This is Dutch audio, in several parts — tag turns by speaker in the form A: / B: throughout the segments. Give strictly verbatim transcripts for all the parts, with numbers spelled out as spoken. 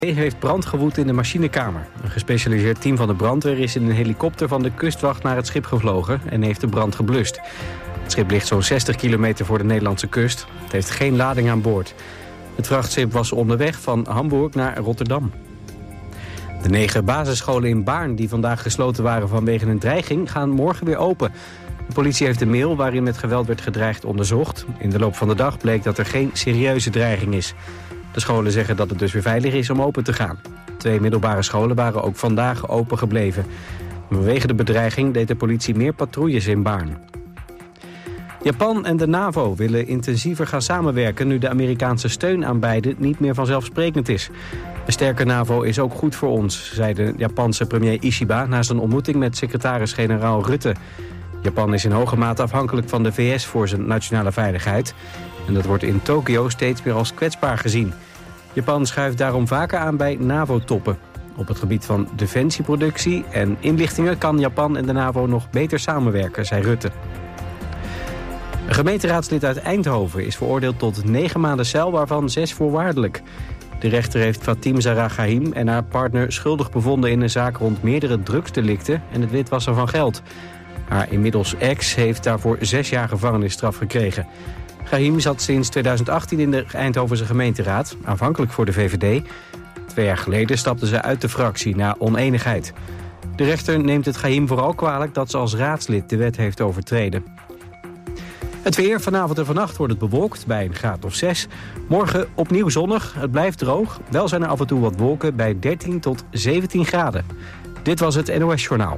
A: heeft brand gewoed in de machinekamer. Een gespecialiseerd team van de brandweer is in een helikopter van de kustwacht naar het schip gevlogen en heeft de brand geblust. Het schip ligt zo'n zestig kilometer voor de Nederlandse kust. Het heeft geen lading aan boord. Het vrachtschip was onderweg van Hamburg naar Rotterdam. De negen basisscholen in Baarn die vandaag gesloten waren vanwege een dreiging gaan morgen weer open. De politie heeft een mail waarin met geweld werd gedreigd onderzocht. In de loop van de dag bleek dat er geen serieuze dreiging is. De scholen zeggen dat het dus weer veilig is om open te gaan. Twee middelbare scholen waren ook vandaag open gebleven. Vanwege de bedreiging deed de politie meer patrouilles in Baarn. Japan en de NAVO willen intensiever gaan samenwerken nu de Amerikaanse steun aan beide niet meer vanzelfsprekend is. Een sterke NAVO is ook goed voor ons, zei de Japanse premier Ishiba na zijn ontmoeting met secretaris-generaal Rutte. Japan is in hoge mate afhankelijk van de V S voor zijn nationale veiligheid. En dat wordt in Tokio steeds meer als kwetsbaar gezien. Japan schuift daarom vaker aan bij NAVO-toppen. Op het gebied van defensieproductie en inlichtingen kan Japan en de NAVO nog beter samenwerken, zei Rutte. Een gemeenteraadslid uit Eindhoven is veroordeeld tot negen maanden cel, waarvan zes voorwaardelijk. De rechter heeft Fatim Zahra Gahim en haar partner schuldig bevonden in een zaak rond meerdere drugsdelicten en het witwassen van geld. Haar inmiddels ex heeft daarvoor zes jaar gevangenisstraf gekregen. Gahim zat sinds tweeduizend achttien in de Eindhovense gemeenteraad, aanvankelijk voor de V V D. Twee jaar geleden stapte ze uit de fractie na onenigheid. De rechter neemt het Gahim vooral kwalijk dat ze als raadslid de wet heeft overtreden. Het weer, vanavond en vannacht wordt het bewolkt bij een graad of zes. Morgen opnieuw zonnig, het blijft droog. Wel zijn er af en toe wat wolken bij dertien tot zeventien graden. Dit was het N O S Journaal.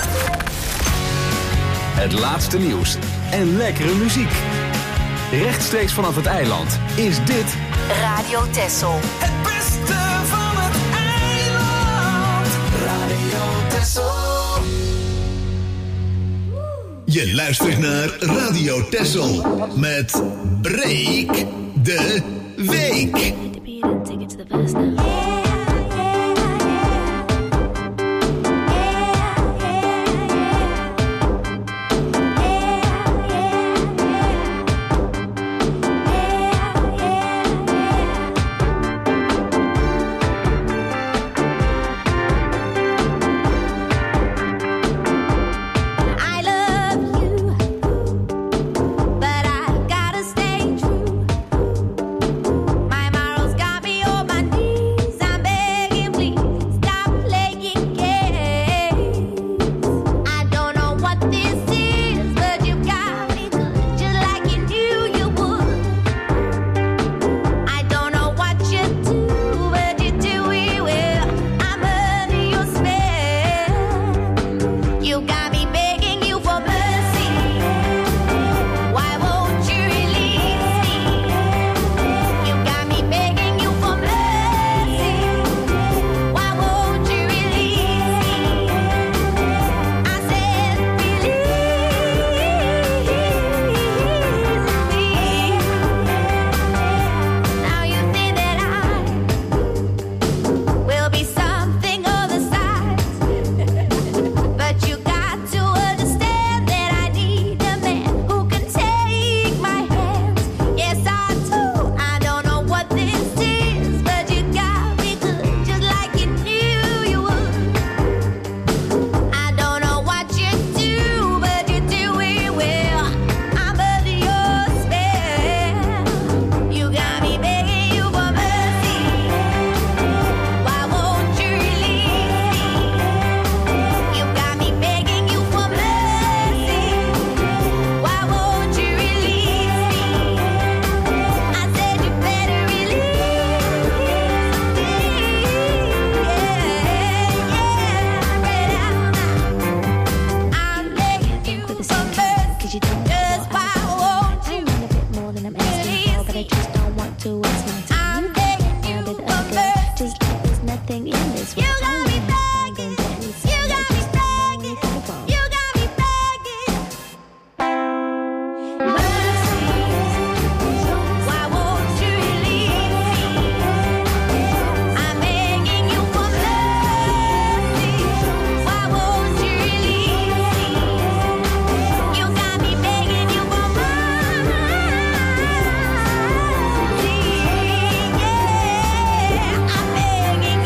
B: Het laatste nieuws en lekkere muziek. Rechtstreeks vanaf het eiland is dit
C: Radio Texel.
D: Het beste van het eiland. Radio Texel.
E: Je luistert naar Radio Texel met Breek de Week.
F: Yeah, I'm begging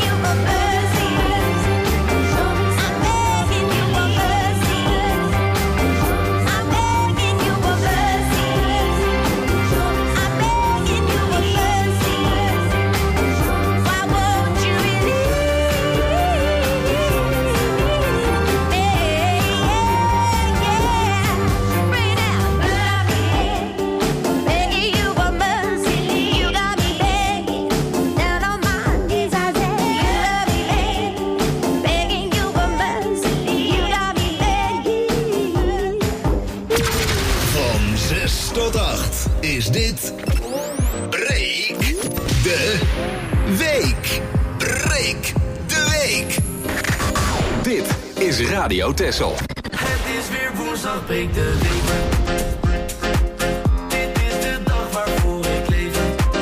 B: Radio Texel.
D: Het is weer woensdag, breek de week. Dit is de dag waarvoor ik leef.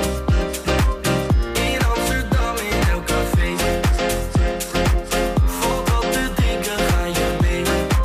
D: In Amsterdam, in elk café. Valt wat te drinken, ga je mee.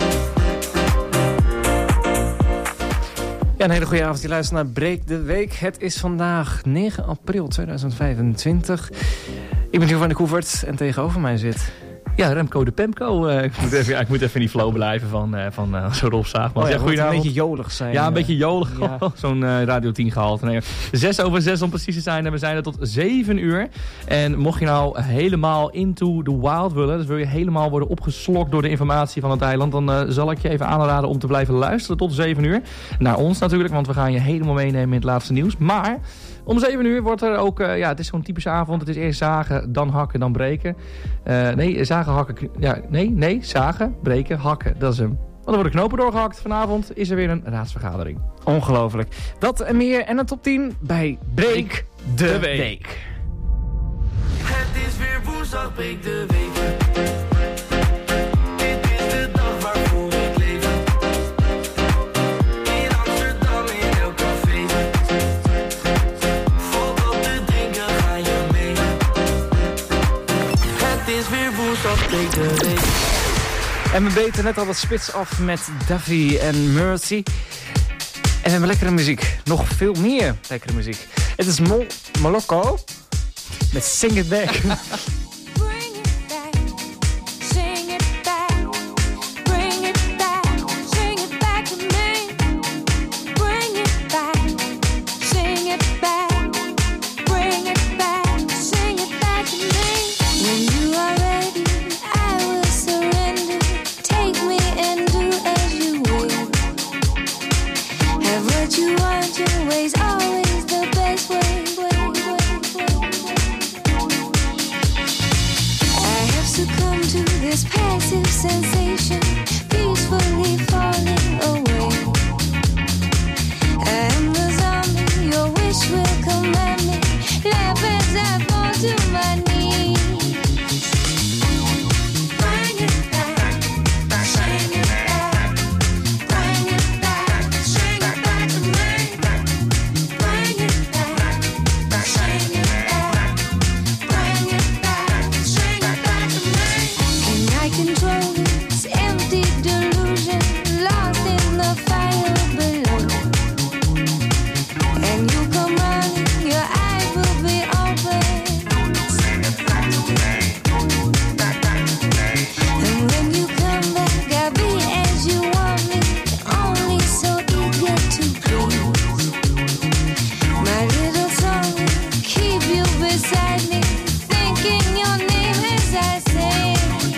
C: Ja, een hele goede avond. Je luistert naar Breek de Week. Het is vandaag negen april tweeduizend vijfentwintig. Ik ben Joe van de Koevert en tegenover mij zit...
F: Ja, Remco de Pemco. Uh, ik, moet even, ja, ik moet even in die flow blijven van, uh, van uh, zo'n Rolf Zaagman.
C: Oh ja,
F: ja, goedenavond.
C: Een beetje jolig zijn.
F: Ja, een
C: uh,
F: beetje jolig.
C: Ja.
F: Zo'n uh, Radio tien gehalte. Nee, zes over zes om precies te zijn. En we zijn er tot zeven uur. En mocht je nou helemaal into the wild willen, dus wil je helemaal worden opgeslokt door de informatie van het eiland, dan uh, zal ik je even aanraden om te blijven luisteren tot zeven uur. Naar ons natuurlijk, want we gaan je helemaal meenemen in het laatste nieuws. Maar om zeven uur wordt er ook, uh, ja, het is zo'n typische avond. Het is eerst zagen, dan hakken, dan breken. Uh, nee, zagen, hakken, ja, nee, nee, zagen, breken, hakken. Dat is hem. Want er worden knopen doorgehakt. Vanavond is er weer een raadsvergadering.
C: Ongelooflijk. Dat en meer en een top tien bij Breek de, de Week. Week.
D: Het is weer woensdag, breek de week.
C: En we beten net al wat spits af met Davy en Mercy. En we hebben lekkere muziek. Nog veel meer lekkere muziek. Het is Mol Moloko met Sing It Back.
G: Sensation peacefully falling away. I am the zombie, your wish will command me. Laugh as I fall to my knees. Bring it back, bring it back, bring it back, bring it back to me. Bring it back, bring it back, bring it back, bring it back to me. Can I control this empty delusion, lost in the fire below? And you come running, your eyes will be open. And when you come back, I'll be as you want me, only so eager to please. My little song will keep you beside me, thinking your name as I sing.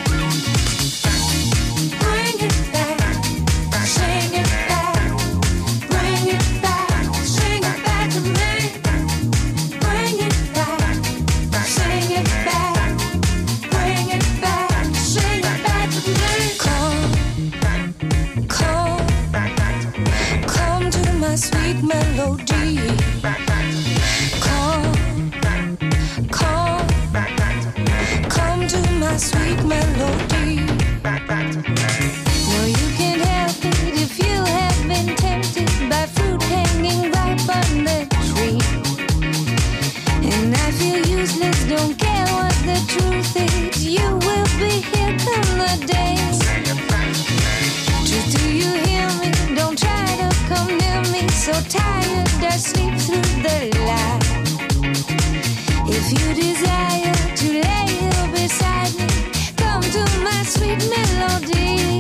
G: Bring it back, sing it back, bring it back, sing it back to me. Bring it back, sing it back, bring it back, sing it back to me. Come, come, come to my sweet melody. Come, come, come to my sweet melody. No, you can't help it if you have been tempted by fruit hanging ripe on the tree. And I feel useless, don't care what the truth is. You will be here come the day. Truth, do you hear me? Don't try to come near me. So tired, I sleep through the light. If you desire to lay here beside me, come to my sweet melody.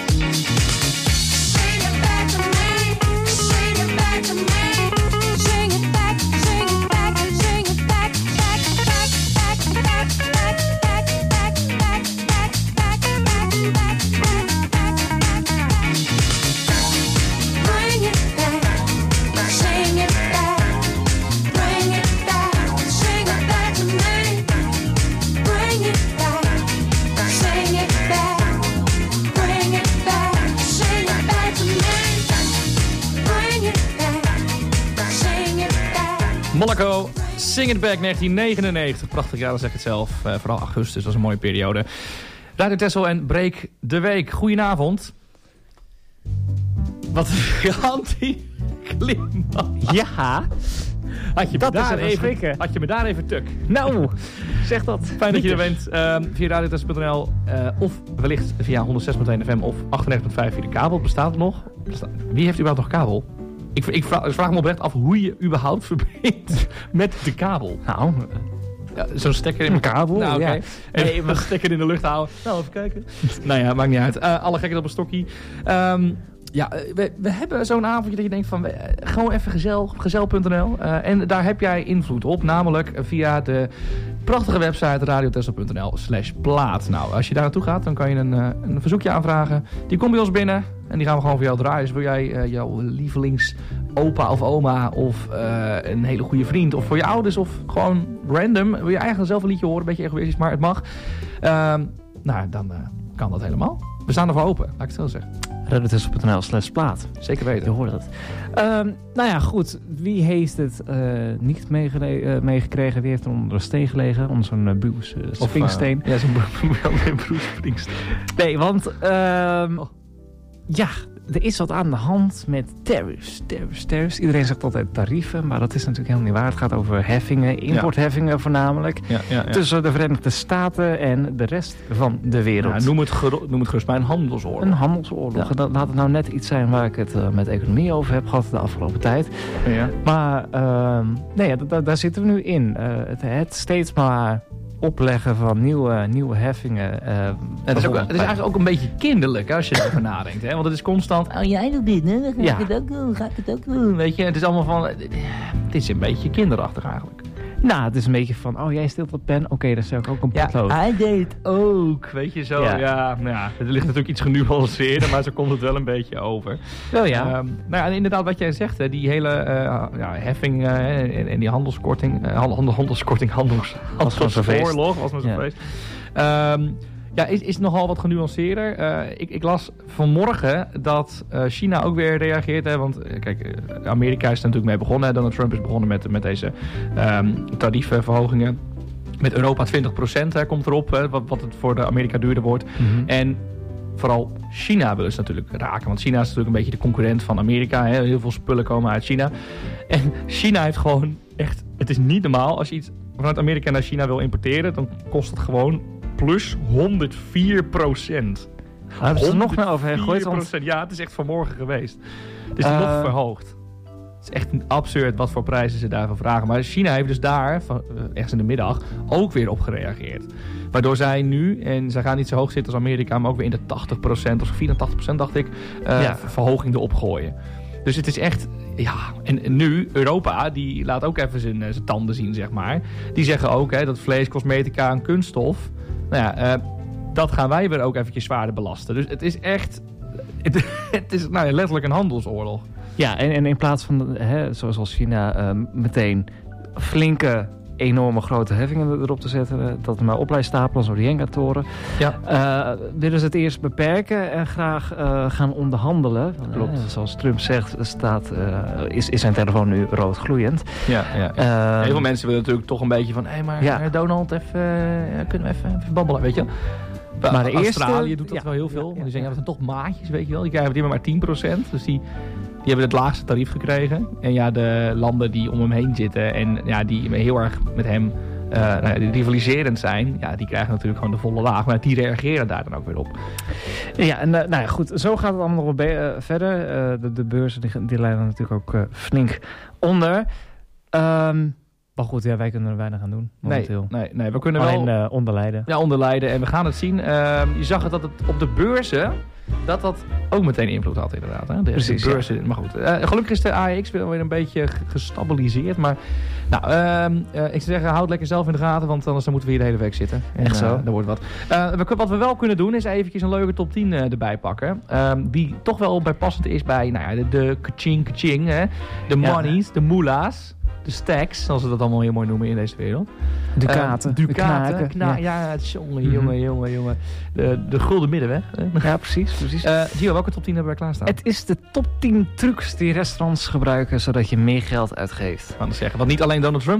G: Sing it back to me, sing it back to me. Sing it back, sing it back, sing it back, back, back, back, back, back, back, back, back, back, back, back, back, back. Bring it back, sing it back, bring it back, sing it back to me. Bring it back, sing it back, bring it back, sing it back to me. Bring it back, sing it back.
F: Monaco, Sing It Back negentien negenennegentig. Prachtig jaar, dat zeg ik het zelf. Uh, vooral augustus was een mooie periode. Radio Texel en Breek de Week. Goedenavond. Wat een anti-klimmen.
C: Ja,
F: Had je, me
C: dat is
F: daar
C: even
F: even,
C: schrikken.
F: had je me daar even tuk.
C: Nou, zeg dat.
F: Fijn dat je er
C: Mieters.
F: bent. Uh, via radio texel punt n l uh, of wellicht via honderd zes punt één F M of achtennegentig punt vijf via de kabel. Bestaat het nog? Besta- Wie heeft überhaupt nog kabel? Ik, ik, vraag, ik vraag me oprecht af hoe je überhaupt verbindt met de kabel.
C: Nou,
F: Ja, zo'n stekker in
C: Een
F: elkaar.
C: kabel,
F: Nou, oké.
C: ja.
F: Nee, een stekker in de lucht houden. Nou, even kijken. Nou ja, maakt niet uit. Uh, alle gekheid op een stokkie. Um, ja, we, we hebben zo'n avondje dat je denkt van... We, gewoon even gezel, gezel punt n l. Uh, en daar heb jij invloed op. Namelijk via de prachtige website radio texel punt n l slash plaat. Nou, als je daar naartoe gaat, dan kan je een, uh, een verzoekje aanvragen. Die komt bij ons binnen. En die gaan we gewoon voor jou draaien. Dus wil jij uh, jouw lievelings opa of oma of uh, een hele goede vriend of voor je ouders of gewoon random. Wil je eigenlijk zelf een liedje horen, een beetje egoïstisch, maar het mag. Uh, nou, dan uh, kan dat helemaal. We staan ervoor open, laat ik het zo zeggen.
C: radio texel punt n l slash plaat.
F: Zeker
C: Je
F: weten.
C: hoort het. Um, nou ja, goed. Wie heeft het uh, niet meegele- uh, meegekregen? Wie heeft er onder de steen gelegen? Onder zo'n uh, Bruce uh, Springsteen.
F: Uh, ja, zo'n Bruce Springsteen.
C: Nee, want... Um, ja, er is wat aan de hand met tariffs, tariffs, tariffs. Iedereen zegt altijd tarieven, maar dat is natuurlijk helemaal niet waar. Het gaat over heffingen, importheffingen voornamelijk.
F: Ja, ja, ja.
C: Tussen de Verenigde Staten en de rest van de wereld.
F: Ja, noem, het gero- noem het gerust bij een handelsoorlog.
C: Een handelsoorlog.
F: Ja.
C: En dat, laat het nou net iets zijn waar ik het uh, met economie over heb gehad de afgelopen tijd.
F: Ja.
C: Maar uh, nee, ja, da- daar zitten we nu in. Uh, het, het steeds maar opleggen van nieuwe, nieuwe heffingen. Uh,
F: Het is, ook, het is eigenlijk ook een beetje kinderlijk hè, als je erover nadenkt. Hè? Want het is constant... Oh, jij doet dit, hè? Dan ga
C: Ja.
F: ik het ook doen, ga ik het ook doen. Weet je, het is allemaal van... Het is een beetje kinderachtig eigenlijk.
C: Nou, het is een beetje van, oh, jij steelt wat pen. Oké, okay, dan stel ik ook een potlood.
F: hij deed ook. Weet je, zo. Ja,
C: Ja.
F: ja, ja, het ligt natuurlijk iets genuanceerder, maar zo komt het wel een beetje over.
C: Wel ja.
F: Um, nou ja, en inderdaad wat jij zegt, hè, die hele uh, ja, heffing uh, en, en die handelskorting, uh, handel, handelskorting, handels,
C: Was maar zo'n feest.
F: handelsoorlog, was maar zo'n
C: Ja.
F: feest. Um, ja, is, is nogal wat genuanceerder. Uh, ik, ik las vanmorgen dat uh, China ook weer reageert. Hè, want uh, kijk, uh, Amerika is er natuurlijk mee begonnen. Hè, Donald Trump is begonnen met, met deze um, tariefverhogingen. Met Europa twintig procent hè, komt erop, hè, wat, wat het voor de Amerika duurder wordt.
C: Mm-hmm.
F: En vooral China willen ze natuurlijk raken. Want China is natuurlijk een beetje de concurrent van Amerika. Hè. Heel veel spullen komen uit China. En China heeft gewoon echt... Het is niet normaal. Als je iets vanuit Amerika naar China wil importeren... dan kost het gewoon plus honderdvier procent.
C: Daar hebben ze er nog meer overheen gegooid. Want,
F: Ja, het is echt vanmorgen geweest. Het is
C: Uh,
F: nog verhoogd. Het is echt absurd wat voor prijzen ze daarvoor vragen. Maar China heeft dus daar, van, uh, ergens in de middag, ook weer op gereageerd. Waardoor zij nu, en zij gaan niet zo hoog zitten als Amerika... maar ook weer in de tachtig procent of vierentachtig procent dacht ik... Uh,
C: Ja.
F: verhoging erop gooien. Dus het is echt... Ja, en, en nu, Europa, die laat ook even zijn, uh, zijn tanden zien, zeg maar. Die zeggen ook hè, dat vlees, cosmetica en kunststof... Nou ja, uh, dat gaan wij weer ook eventjes zwaarder belasten. Dus het is echt... Het, het is nou ja, letterlijk een handelsoorlog.
C: ja, en, en in plaats van, hè, zoals als China, uh, meteen flinke, enorme grote heffingen erop te zetten... Uh, dat maar op blijft stapelen, zo die Jenga-toren...
F: Ja.
C: Uh, willen ze het eerst beperken en graag uh, gaan onderhandelen.
F: Klopt.
C: Uh, zoals Trump zegt, staat, uh, is, is zijn telefoon nu rood gloeiend.
F: Ja, ja.
C: Uh,
F: Heel veel mensen willen natuurlijk toch een beetje van... Hé, hey, maar
C: Ja.
F: Donald, even, uh, kunnen we even, even babbelen, weet je?
C: Maar de
F: Australië
C: eerste-
F: doet dat
C: ja,
F: wel heel veel.
C: ja,
F: want
C: ja,
F: die zeggen,
C: ja.
F: ja, dat zijn toch maatjes, weet je wel. Die krijgen die hebben maar tien procent. Dus die, die hebben het laagste tarief gekregen. En ja, de landen die om hem heen zitten... en ja, die heel erg met hem uh, nou ja, die rivaliserend zijn... ja, die krijgen natuurlijk gewoon de volle laag. Maar die reageren daar dan ook weer op.
C: Ja, en uh, nou ja, goed, zo gaat het allemaal nog wel be- uh, verder. Uh, de, de beurzen die, die leiden natuurlijk ook uh, flink onder. Um, maar goed, ja, wij kunnen er weinig aan doen.
F: Nee,
C: Momenteel.
F: nee, nee, we kunnen
C: Alleen
F: wel...
C: uh, onderlijden.
F: Ja, onderlijden. En we gaan het zien. Uh, je zag het dat het op de beurzen... dat dat ook meteen invloed had inderdaad. Hè? De,
C: Precies,
F: de beurzen. Maar goed. Uh, gelukkig is de A E X weer een beetje gestabiliseerd. Maar nou, uh, uh, ik zou zeggen, houd lekker zelf in de gaten. Want anders dan moeten we hier de hele week zitten. En,
C: Echt zo?
F: Uh, er wordt wat. Uh, we, wat we wel kunnen doen is eventjes een leuke top tien uh, erbij pakken. Uh, die toch wel bijpassend is bij nou ja, de, de kaching kaching. Hè? De
C: Ja.
F: monies, de moela's. De stacks, zoals ze dat allemaal heel mooi noemen in deze wereld.
C: Ducaten.
F: Uh, Ducaten.
C: knaken.
F: Kna-
C: ja.
F: ja, het is jongen,
C: Mhm.
F: jongen, jongen, jongen. De, de gulden middenweg. hè?
C: ja, precies. precies.
F: Uh, Gio, welke top tien hebben wij klaarstaan?
C: Het is de top tien trucs die restaurants gebruiken... zodat je meer geld uitgeeft.
F: Kan ik zeggen. Want niet alleen Donald Trump.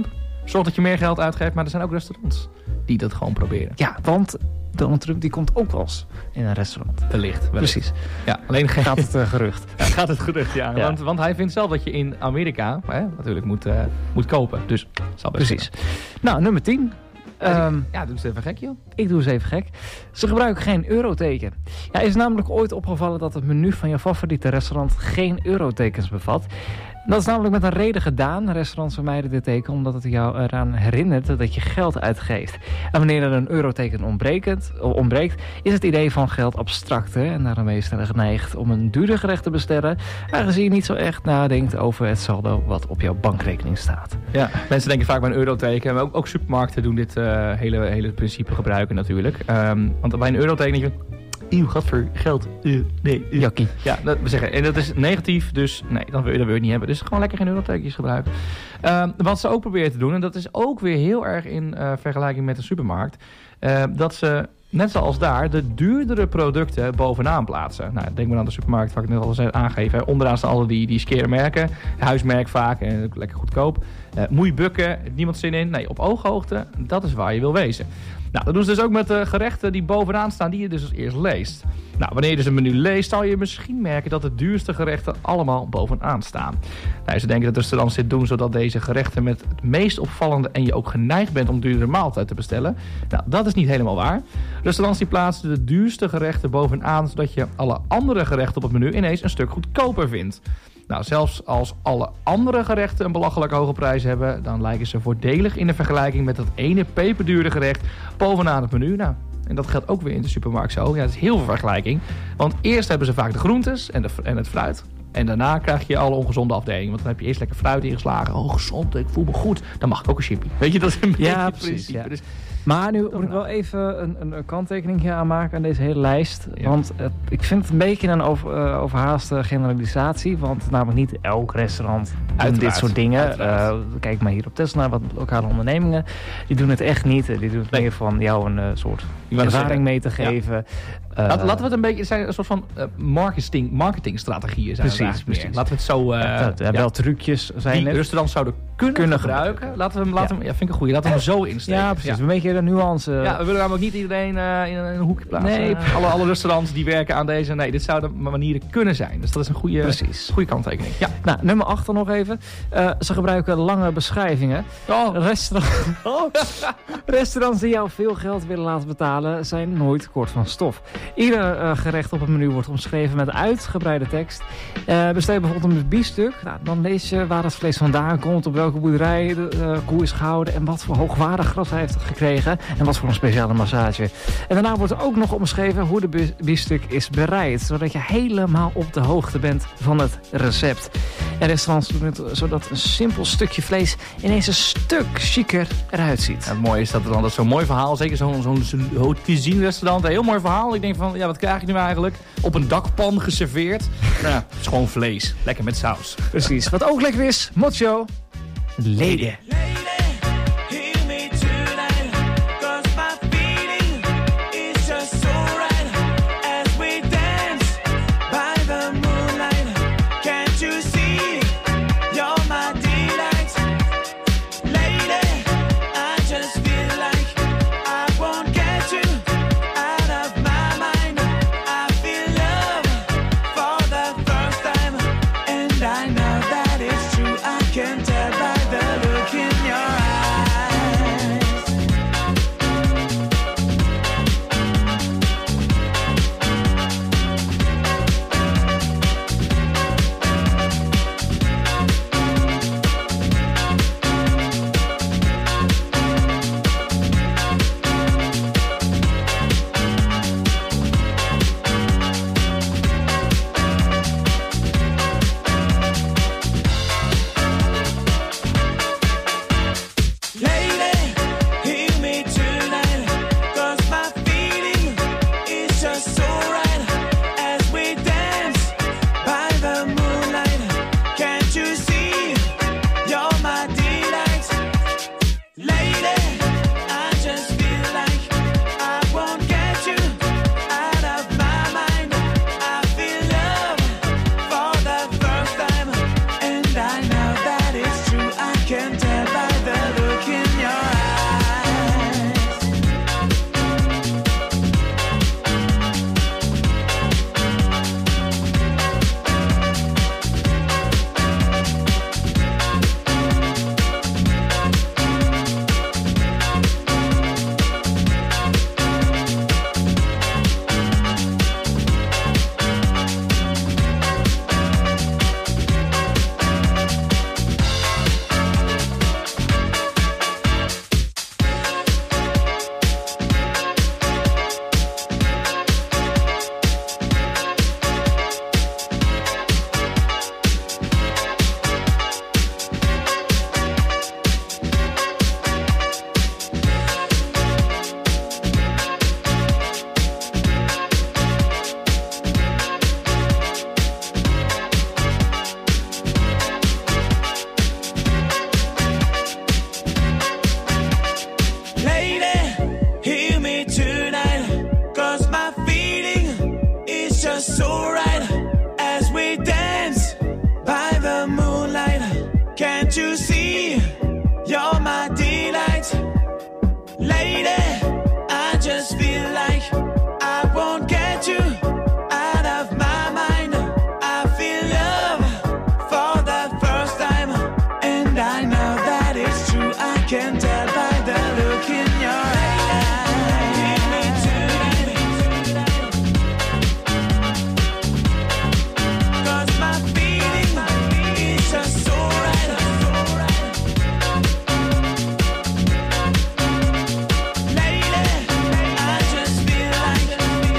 F: Zorg dat je meer geld uitgeeft, maar er zijn ook restaurants die dat gewoon proberen.
C: Ja, want Donald Trump die komt ook wel eens in een restaurant.
F: Wellicht. wellicht.
C: Precies.
F: Ja, alleen geen...
C: Gaat het uh, gerucht.
F: Ja, gaat het gerucht, ja.
C: Ja.
F: Want, want hij vindt zelf dat je in Amerika hè, natuurlijk moet, uh, moet kopen. Dus zal best
C: Precies. Nou, nummer tien. Um,
F: ja, doe eens even gek, joh.
C: Ik doe eens even gek. Ze gebruiken geen euroteken. Ja, is namelijk ooit opgevallen dat het menu van je favoriete restaurant geen eurotekens bevat. Dat is namelijk met een reden gedaan. Restaurants vermijden dit teken omdat het jou eraan herinnert dat je geld uitgeeft. En wanneer er een euroteken ontbreekt, ontbreekt is het idee van geld abstracter. En daarom is het geneigd om een duurder gerecht te bestellen, aangezien je niet zo echt nadenkt over het saldo wat op jouw bankrekening staat.
F: Ja, mensen denken vaak bij een euroteken. Maar ook, ook supermarkten doen dit uh, hele, hele principe gebruiken natuurlijk. Um, want bij een euroteken denk je... Eeuw, gaat voor geld. Uh, nee, uh.
C: Jakkie.
F: Ja, dat, we zeggen, en dat is negatief, dus nee, dat wil je, dat wil je niet hebben. Dus gewoon lekker geen eurotekens gebruiken. Uh, wat ze ook proberen te doen, en dat is ook weer heel erg in uh, vergelijking met de supermarkt, uh, dat ze, net zoals daar, de duurdere producten bovenaan plaatsen. Nou, denk maar aan de supermarkt, wat ik net al aangegeven. Onderaan staan alle die, die scare merken, huismerk vaak, en lekker goedkoop. Uh, moet je bukken, niemand zin in. Nee, op ooghoogte, dat is waar je wil wezen. Nou, dat doen ze dus ook met de gerechten die bovenaan staan, die je dus als eerst leest. Nou, wanneer je dus een menu leest, zal je misschien merken dat de duurste gerechten allemaal bovenaan staan. Nou, ze denken dat restaurants dit doen zodat deze gerechten met het meest opvallende en je ook geneigd bent om duurdere maaltijd te bestellen. Nou, dat is niet helemaal waar. Restaurants die plaatsen de duurste gerechten bovenaan, zodat je alle andere gerechten op het menu ineens een stuk goedkoper vindt. Nou, zelfs als alle andere gerechten een belachelijk hoge prijs hebben, dan lijken ze voordelig in de vergelijking met dat ene peperdure gerecht bovenaan het menu. Nou, en dat geldt ook weer in de supermarkt zo. Ja, het is heel veel vergelijking. Want eerst hebben ze vaak de groentes en, de, en het fruit. En daarna krijg je alle ongezonde afdelingen. Want dan heb je eerst lekker fruit ingeslagen. Oh, gezond, ik voel me goed. Dan mag ik ook een chippy. Weet je, dat is een beetje
C: ja,
F: het
C: precies,
F: principe.
C: ja.
F: Dus,
C: maar nu moet ik wel even een, een, een kanttekening aanmaken aan deze hele lijst.
F: Ja.
C: Want het, ik vind het een beetje een over, uh, overhaaste generalisatie. Want namelijk niet elk restaurant doet dit soort dingen. Uh, kijk maar hier op Tesla, wat lokale ondernemingen. Die doen het echt niet. Die doen het nee. meer van jou een uh, soort ervaring mee te geven. Ja. Uh,
F: Laten we het een beetje, het zijn een soort van uh, marketing, marketingstrategieën zijn.
C: Precies, precies.
F: Laten we het zo... Uh,
C: ja, dat, ja, wel trucjes zijn
F: die
C: het.
F: restaurants zouden kunnen, kunnen gebruiken. gebruiken. Laten we hem, laten ja. hem, ja, vind ik een goeie. Laten we hem zo insteken.
C: Ja, precies.
F: Ja.
C: Een beetje de nuance.
F: Ja, we willen namelijk niet iedereen uh, in, een, in een hoekje plaatsen. Nee. Uh, alle, alle restaurants die werken aan deze. Nee, dit zouden manieren kunnen zijn. Dus dat is een goede,
C: precies.
F: goede kanttekening. Ja.
C: Nou, nummer acht dan nog even. Uh, ze gebruiken lange beschrijvingen.
F: Oh.
C: Restaurant... oh. Restaurants die jou veel geld willen laten betalen zijn nooit kort van stof. Ieder uh, gerecht op het menu wordt omschreven met uitgebreide tekst. Uh, bestel je bijvoorbeeld een biefstuk, nou, dan lees je waar het vlees vandaan komt, op welke boerderij de uh, koe is gehouden en wat voor hoogwaardig gras hij heeft gekregen en wat voor een speciale massage. En daarna wordt er ook nog omschreven hoe de biefstuk is bereid, zodat je helemaal op de hoogte bent van het recept. En restaurants doen het zodat een simpel stukje vlees ineens een stuk chiquer eruit ziet.
F: Ja, het mooie is dat het dan dat zo'n mooi verhaal, zeker zo'n zo'n zo'n haute cuisine restaurant, een heel mooi verhaal. Ik denk van, ja, wat krijg je nu eigenlijk? Op een dakpan geserveerd. Nou, ja, het is gewoon vlees. Lekker met saus.
C: Precies. Wat ook lekker is, mocho. Lady.
D: I know that it's true, I can tell by the look in feel like I won't get you out of my mind. I feel love for the first time, and I know that it's true. I can tell by the look in your eyes. Give me tonight, 'cause my feeling is just so right. Lately, I just feel like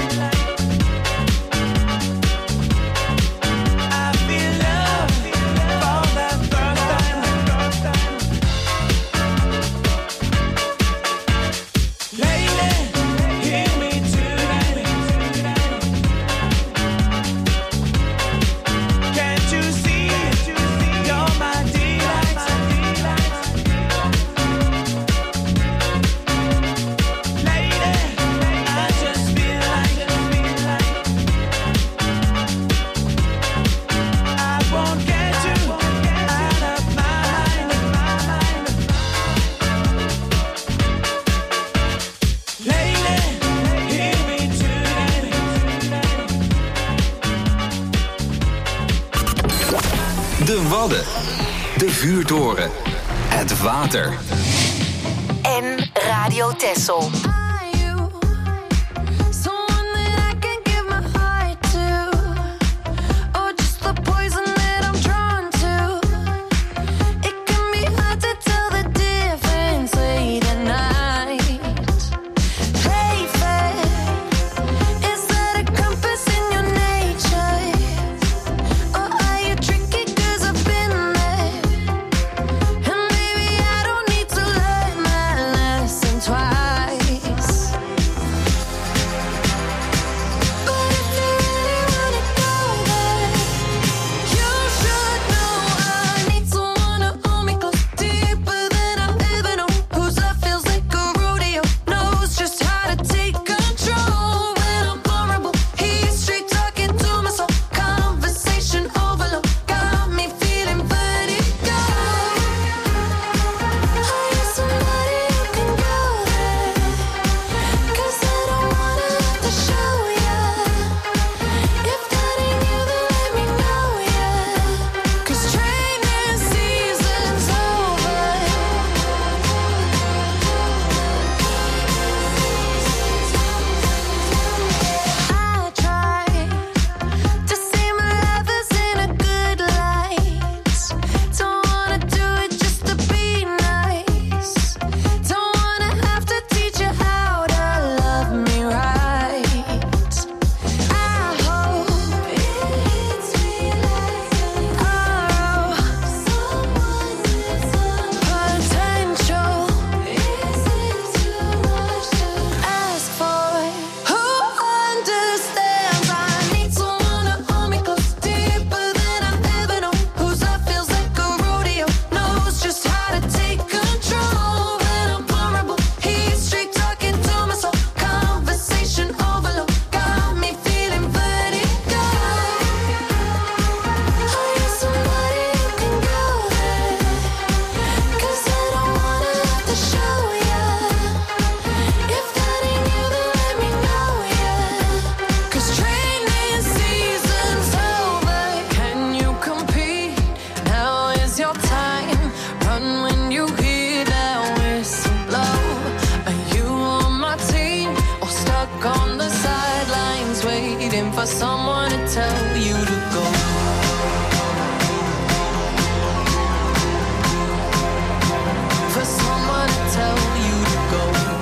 D: I feel love for the first time. Lately, hear me tonight. Can't you see? You're my delight. Lately, I just feel like I won't get you out of my mind. Lately, hear me tonight.
B: De Wadden. De Vuurtoren. Het water.
H: En Radio Texel.
G: Are you someone that I can give my heart to, or just the poison that I'm drawn to? It can be hard to tell the difference late at night. Play fair, is that a compass in your nature, or are you tricky 'cause I've been there? And maybe I don't need to learn my lesson twice. But if you really wanna go there, you should know I need someone to hold me close, deeper than I've ever known. Whose love feels like a rodeo, knows just how to take control when I'm vulnerable. He's straight talking to my soul, conversation overload, got me feeling vertigo. Are you somebody who can go there? 'Cause I don't wanna have to show ya. If that ain't you, then let me know ya. 'Cause training season's over. I try to see my lovers in a good light. Don't wanna do it just to be nice. Don't wanna have to teach you how to love me right. I hope it's realizing our someone with some potential. Is it too much to ask for? Who understands? I need someone to hold me close, deeper than I've ever known. Whose love feels like a rodeo, knows just how to take control when I'm vulnerable. He's straight talking to my soul, conversation overload, got me feeling vertigo. Are you somebody who can go there? 'Cause I don't wanna have to show ya. If that ain't you, then let me know ya. 'Cause training season's over. Can you compete? Now is your time. Run when you hear that whistle blow. Are you on my team or stuck on the sidelines waiting for someone to tell you to go? For someone to tell you to go.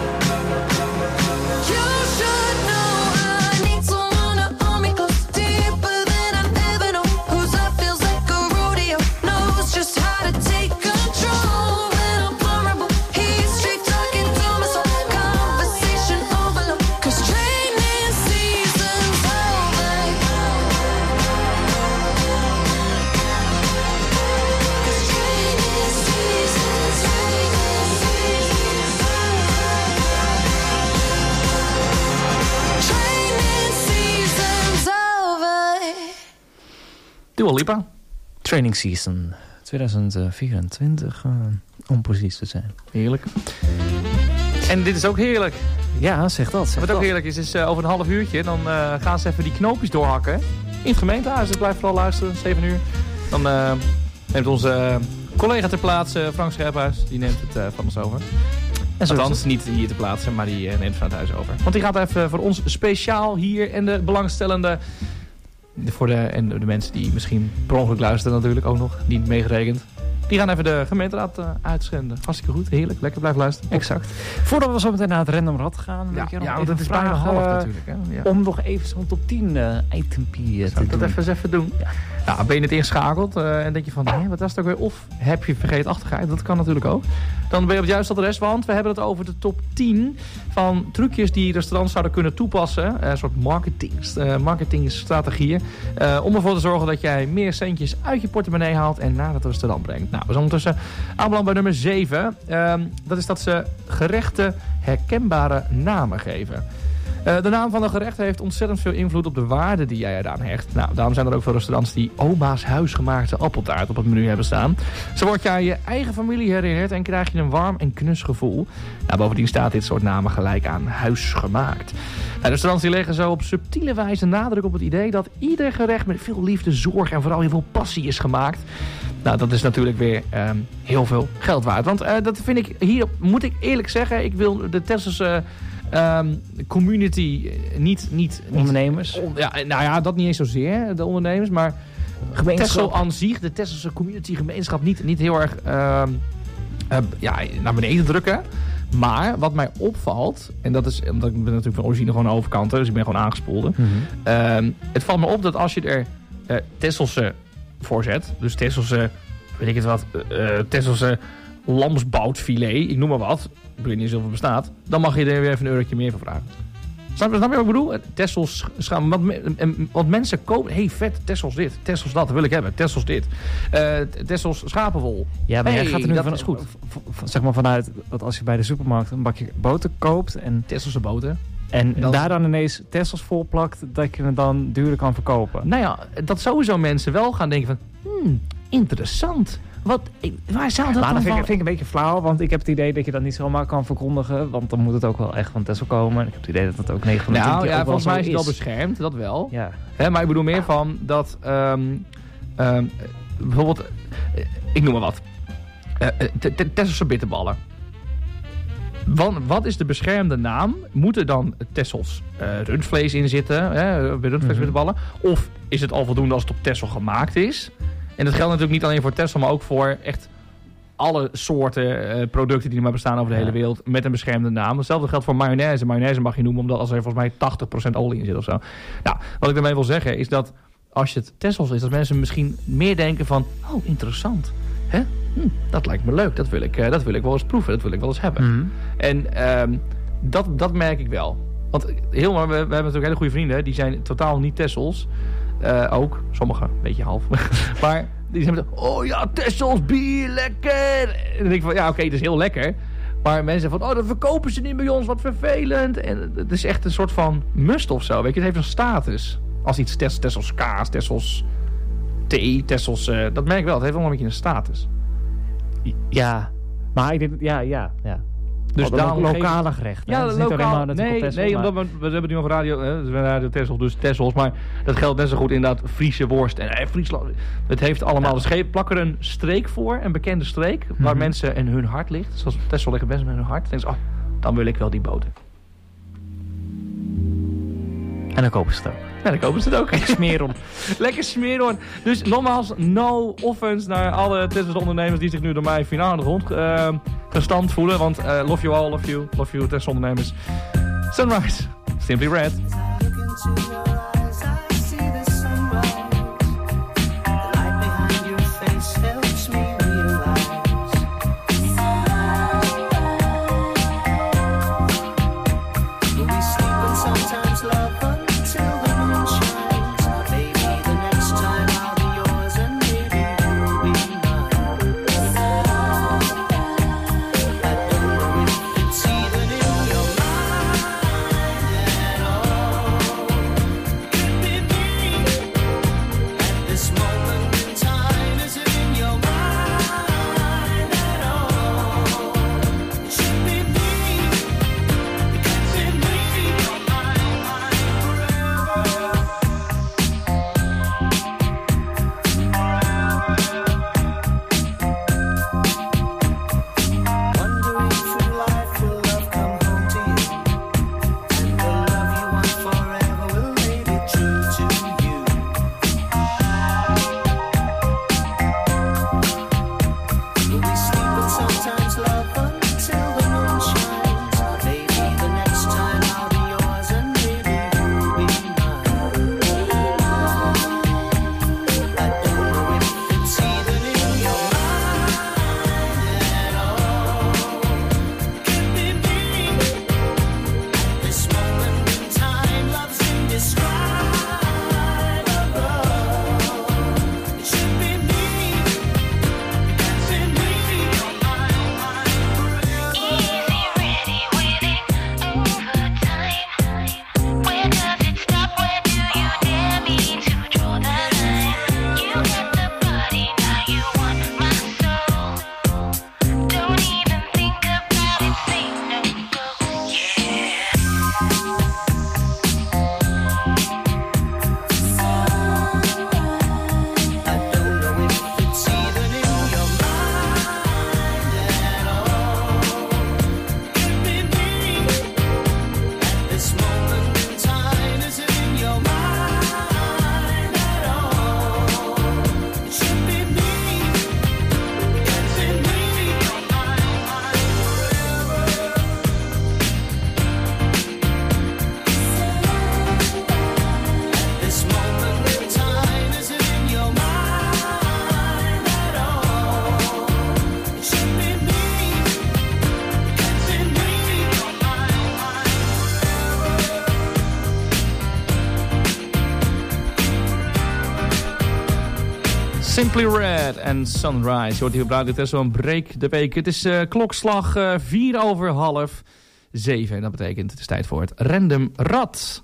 G: You should know I need someone to hold me close, deeper than I've ever known. Whose love feels like a rodeo, knows just how to take control when I'm vulnerable. He's straight talking to my soul, conversation overload. 'Cause training season's over. 'Cause training season's Training season's over.
F: Dua Lipa.
C: Training season tweeduizend vierentwintig, uh, om precies te zijn.
F: Heerlijk. En dit is ook heerlijk.
C: Ja, zeg dat. Zeg
F: Wat ook
C: dat.
F: heerlijk is, is uh, over een half uurtje, dan uh, gaan ze even die knoopjes doorhakken. In het gemeentehuis, dus blijf vooral luisteren, zeven uur. Dan uh, neemt onze uh, collega ter plaatse, Frank Scherphuis, die neemt het uh, van ons over. En althans, niet hier te plaatsen, maar die uh, neemt het van het huis over. Want die gaat even voor ons speciaal hier en de belangstellende... Voor de, en de mensen die misschien per ongeluk luisteren natuurlijk ook nog, niet meegerekend. Die gaan even de gemeenteraad uh, uitzenden. Hartstikke goed, heerlijk, lekker blijven luisteren.
C: Exact. Voordat we zo meteen naar het random rad gaan,
F: Ja,
C: weet je nog
F: ja
C: even
F: dat is bijna
C: vragen,
F: half
C: uh,
F: natuurlijk. Hè? Ja.
C: Om nog even zo'n top tien uh, itempie uh,
F: Zal
C: te
F: ik dat
C: doen.
F: even, eens even doen? Ja. Nou, ben je net ingeschakeld uh, en denk je van, hé, wat was het ook weer? Of heb je vergeetachtigheid? Dat kan natuurlijk ook. Dan ben je op het juiste adres, want we hebben het over de top tien van trucjes die restaurants zouden kunnen toepassen. Uh, een soort marketing, uh, marketingstrategieën. Uh, om ervoor te zorgen dat jij meer centjes uit je portemonnee haalt en naar het restaurant brengt. Nou, we zijn ondertussen aanbeland bij nummer zeven. Uh, dat is dat ze gerechten herkenbare namen geven. Uh, de naam van een gerecht heeft ontzettend veel invloed op de waarde die jij eraan hecht. Nou, daarom zijn er ook veel restaurants die oma's huisgemaakte appeltaart op het menu hebben staan. Zo wordt je aan je eigen familie herinnerd en krijg je een warm en knus gevoel. Nou, bovendien staat dit soort namen gelijk aan huisgemaakt. Nou, restaurants die leggen zo op subtiele wijze nadruk op het idee dat ieder gerecht met veel liefde, zorg en vooral heel veel passie is gemaakt. Nou, dat is natuurlijk weer um, heel veel geld waard. Want uh, dat vind ik, hier moet ik eerlijk zeggen, ik wil de Tesselse Um, community niet, niet...
C: Ondernemers?
F: On, ja, nou ja, dat niet eens zozeer, de ondernemers, maar Texel aan zich, de Tesselse community gemeenschap, niet, niet heel erg um, uh, ja, naar beneden drukken. Maar wat mij opvalt, en dat is omdat ik ben natuurlijk van origine gewoon overkanter, dus ik ben gewoon aangespoelde. Mm-hmm. um, het valt me op dat als je er uh, Tesselse voor zet, dus Tesselse, weet ik het wat, uh, Tesselse lamsboutfilet, ik noem maar wat, ik weet niet zoveel bestaat, dan mag je er weer even een eurotje meer voor vragen. Snap je, snap je wat ik bedoel? Tessels schaam, want, want mensen kopen, hey vet, Tessels dit, Tessels dat, dat wil ik hebben, Tessels dit, uh, Tessels schapenwol.
C: Ja, maar
F: hey,
C: jij gaat er nu
F: dat
C: van,
F: is goed.
C: v- v- zeg maar vanuit dat als je bij de supermarkt een bakje boter koopt en
F: Tesselse boter.
C: En
F: dan
C: daar dan ineens Tessels vol plakt, dat je het dan duurder kan verkopen.
F: Nou ja, dat sowieso mensen wel gaan denken van, hmm, interessant. Wat, waar zou dat
C: maar
F: dan
C: dat vind ik,
F: van...
C: vind ik een beetje flauw, want ik heb het idee dat je dat niet zomaar kan verkondigen. Want dan moet het ook wel echt van Tessel komen. En ik heb het idee dat het ook negen van de tien
F: Nou
C: keer
F: ja,
C: ook wel
F: volgens mij is
C: zo
F: het wel beschermd, dat wel.
C: Ja.
F: Hè, maar ik bedoel meer van dat, um, um, bijvoorbeeld, uh, ik noem maar wat, uh, uh, Tesselse bitterballen. Want, wat is de beschermde naam? Moet er dan Tessels uh, rundvlees in zitten, hè, rundvlees
C: Mm-hmm.
F: bitterballen? Of is het al voldoende als het op Tessel gemaakt is? En dat geldt natuurlijk niet alleen voor Tessel, maar ook voor echt alle soorten uh, producten die er maar bestaan over de ja. hele wereld met een beschermde naam. Hetzelfde geldt voor mayonaise. Mayonaise mag je noemen omdat als er volgens mij tachtig procent olie in zit of zo. Nou, wat ik daarmee wil zeggen is dat als je het Tessels is, dat mensen misschien meer denken van, oh, interessant. Hè? Hm, dat lijkt me leuk. Dat wil ik, uh, dat wil ik wel eens proeven. Dat wil ik wel eens hebben. Mm-hmm. En um, dat, dat merk ik wel. Want heel, we, we hebben natuurlijk hele goede vrienden. Die zijn totaal niet Tessels. Uh, ook. Sommigen. Een beetje half. Maar die zijn met, oh ja, Tessels bier, lekker. En dan denk ik van, ja oké, okay, dat is heel lekker. Maar mensen van, oh, dat verkopen ze niet bij ons. Wat vervelend. En het is echt een soort van must of zo. Weet je, het heeft een status. Als iets Tess, Tessels kaas, Tessels thee, Tessels... Uh, dat merk ik wel. Het heeft wel een beetje een status.
C: Ja. Maar ik denk, ja, ja, ja.
F: Dus
C: oh,
F: dan
C: lokale gerechten.
F: Ja,
C: dus
F: lokaal.
C: Nee,
F: nee,
C: Tessel,
F: nee
C: maar...
F: omdat we, we hebben nu over radio, hè, dus radio Tessel, dus Tessels. Maar dat geldt net zo goed inderdaad Friese worst. En eh, Friesland, het heeft allemaal... Ja. Dus plak er een streek voor, een bekende streek, waar mm-hmm. mensen en hun hart ligt. Zoals Tessel liggen best met hun hart. Dan denken ze, oh, dan wil ik wel die boter.
C: En dan kopen ze het ook.
F: Ja, dan kopen ze het ook.
C: Lekker smeeron.
F: Lekker smeeron. Dus nogmaals, no offense naar alle Tesselse ondernemers die zich nu door mij finaal aan de grond uh, gestand voelen. Want uh, love you all, love you, love you Tesselse ondernemers. Sunrise, Simply Red.
D: It
F: Simply Red en Sunrise. Je hoort hier op Radio Tesla een break de week. Het is uh, klokslag uh, vier over half zeven. En dat betekent het is tijd voor het Random Rad.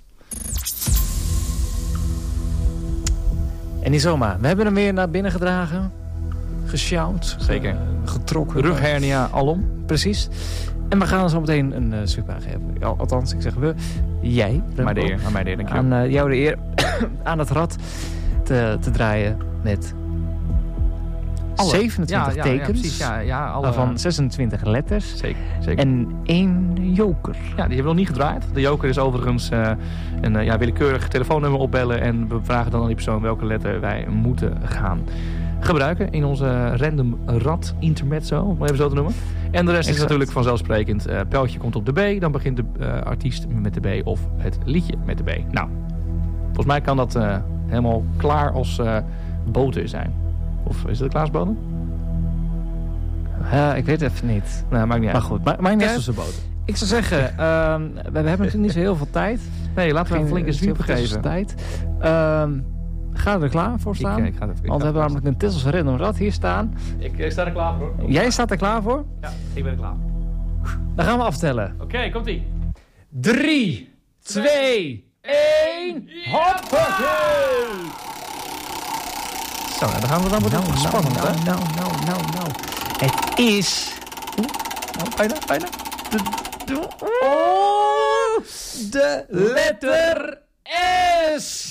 C: En niet zomaar. We hebben hem weer naar binnen gedragen. Gesjouwd.
F: Zeker.
C: Uh, getrokken.
F: Rughernia alom.
C: Precies. En we gaan zo meteen een uh, stuk aangeven. Ja, althans, ik zeg we. Jij.
F: Mij de eer. Aan mij de eer, denk je.
C: Aan uh, jou de eer. aan het rad te, te draaien met alle. zevenentwintig
F: ja, ja,
C: tekens.
F: Ja, precies. Ja, ja, alle,
C: waarvan zesentwintig letters.
F: Zeker, zeker.
C: En één joker.
F: Ja, die hebben we nog niet gedraaid. De joker is overigens uh, een uh, ja, willekeurig telefoonnummer opbellen. En we vragen dan aan die persoon welke letter wij moeten gaan gebruiken in onze Random Rad Intermezzo, om even zo te noemen. En de rest exact. Is natuurlijk vanzelfsprekend. Uh, pijltje komt op de B, dan begint de uh, artiest met de B of het liedje met de B. Nou, volgens mij kan dat uh, helemaal klaar als uh, boter zijn. Of is het klaar als boter?
C: Uh, ik weet het even niet.
F: Nou, maakt niet uit.
C: Maar goed, ma maakt niet uit.
F: boter.
C: Ik zou zeggen, uh, we, we hebben natuurlijk niet zo heel veel tijd.
F: Nee, laten we een flinke zwiep geven.
C: Tijd. Uh, Ga er klaar voor staan?
F: Ik, ik ga het, ik
C: Want we hebben namelijk een Tesselse Random Rad hier staan.
F: Ik, ik sta er klaar voor.
C: Jij staat er klaar voor?
F: Ja, ik ben er klaar.
C: Dan gaan we aftellen.
F: Oké, okay, komt-ie.
C: Drie, twee, één, hoppakee!
F: Zo, nou, dan gaan we dan worden
C: nou,
F: spannend,
C: nou,
F: hè?
C: Nou, nou, nou, nou. Het is...
F: Oeh, nou, bijna, bijna. De, de,
C: oh, de letter S!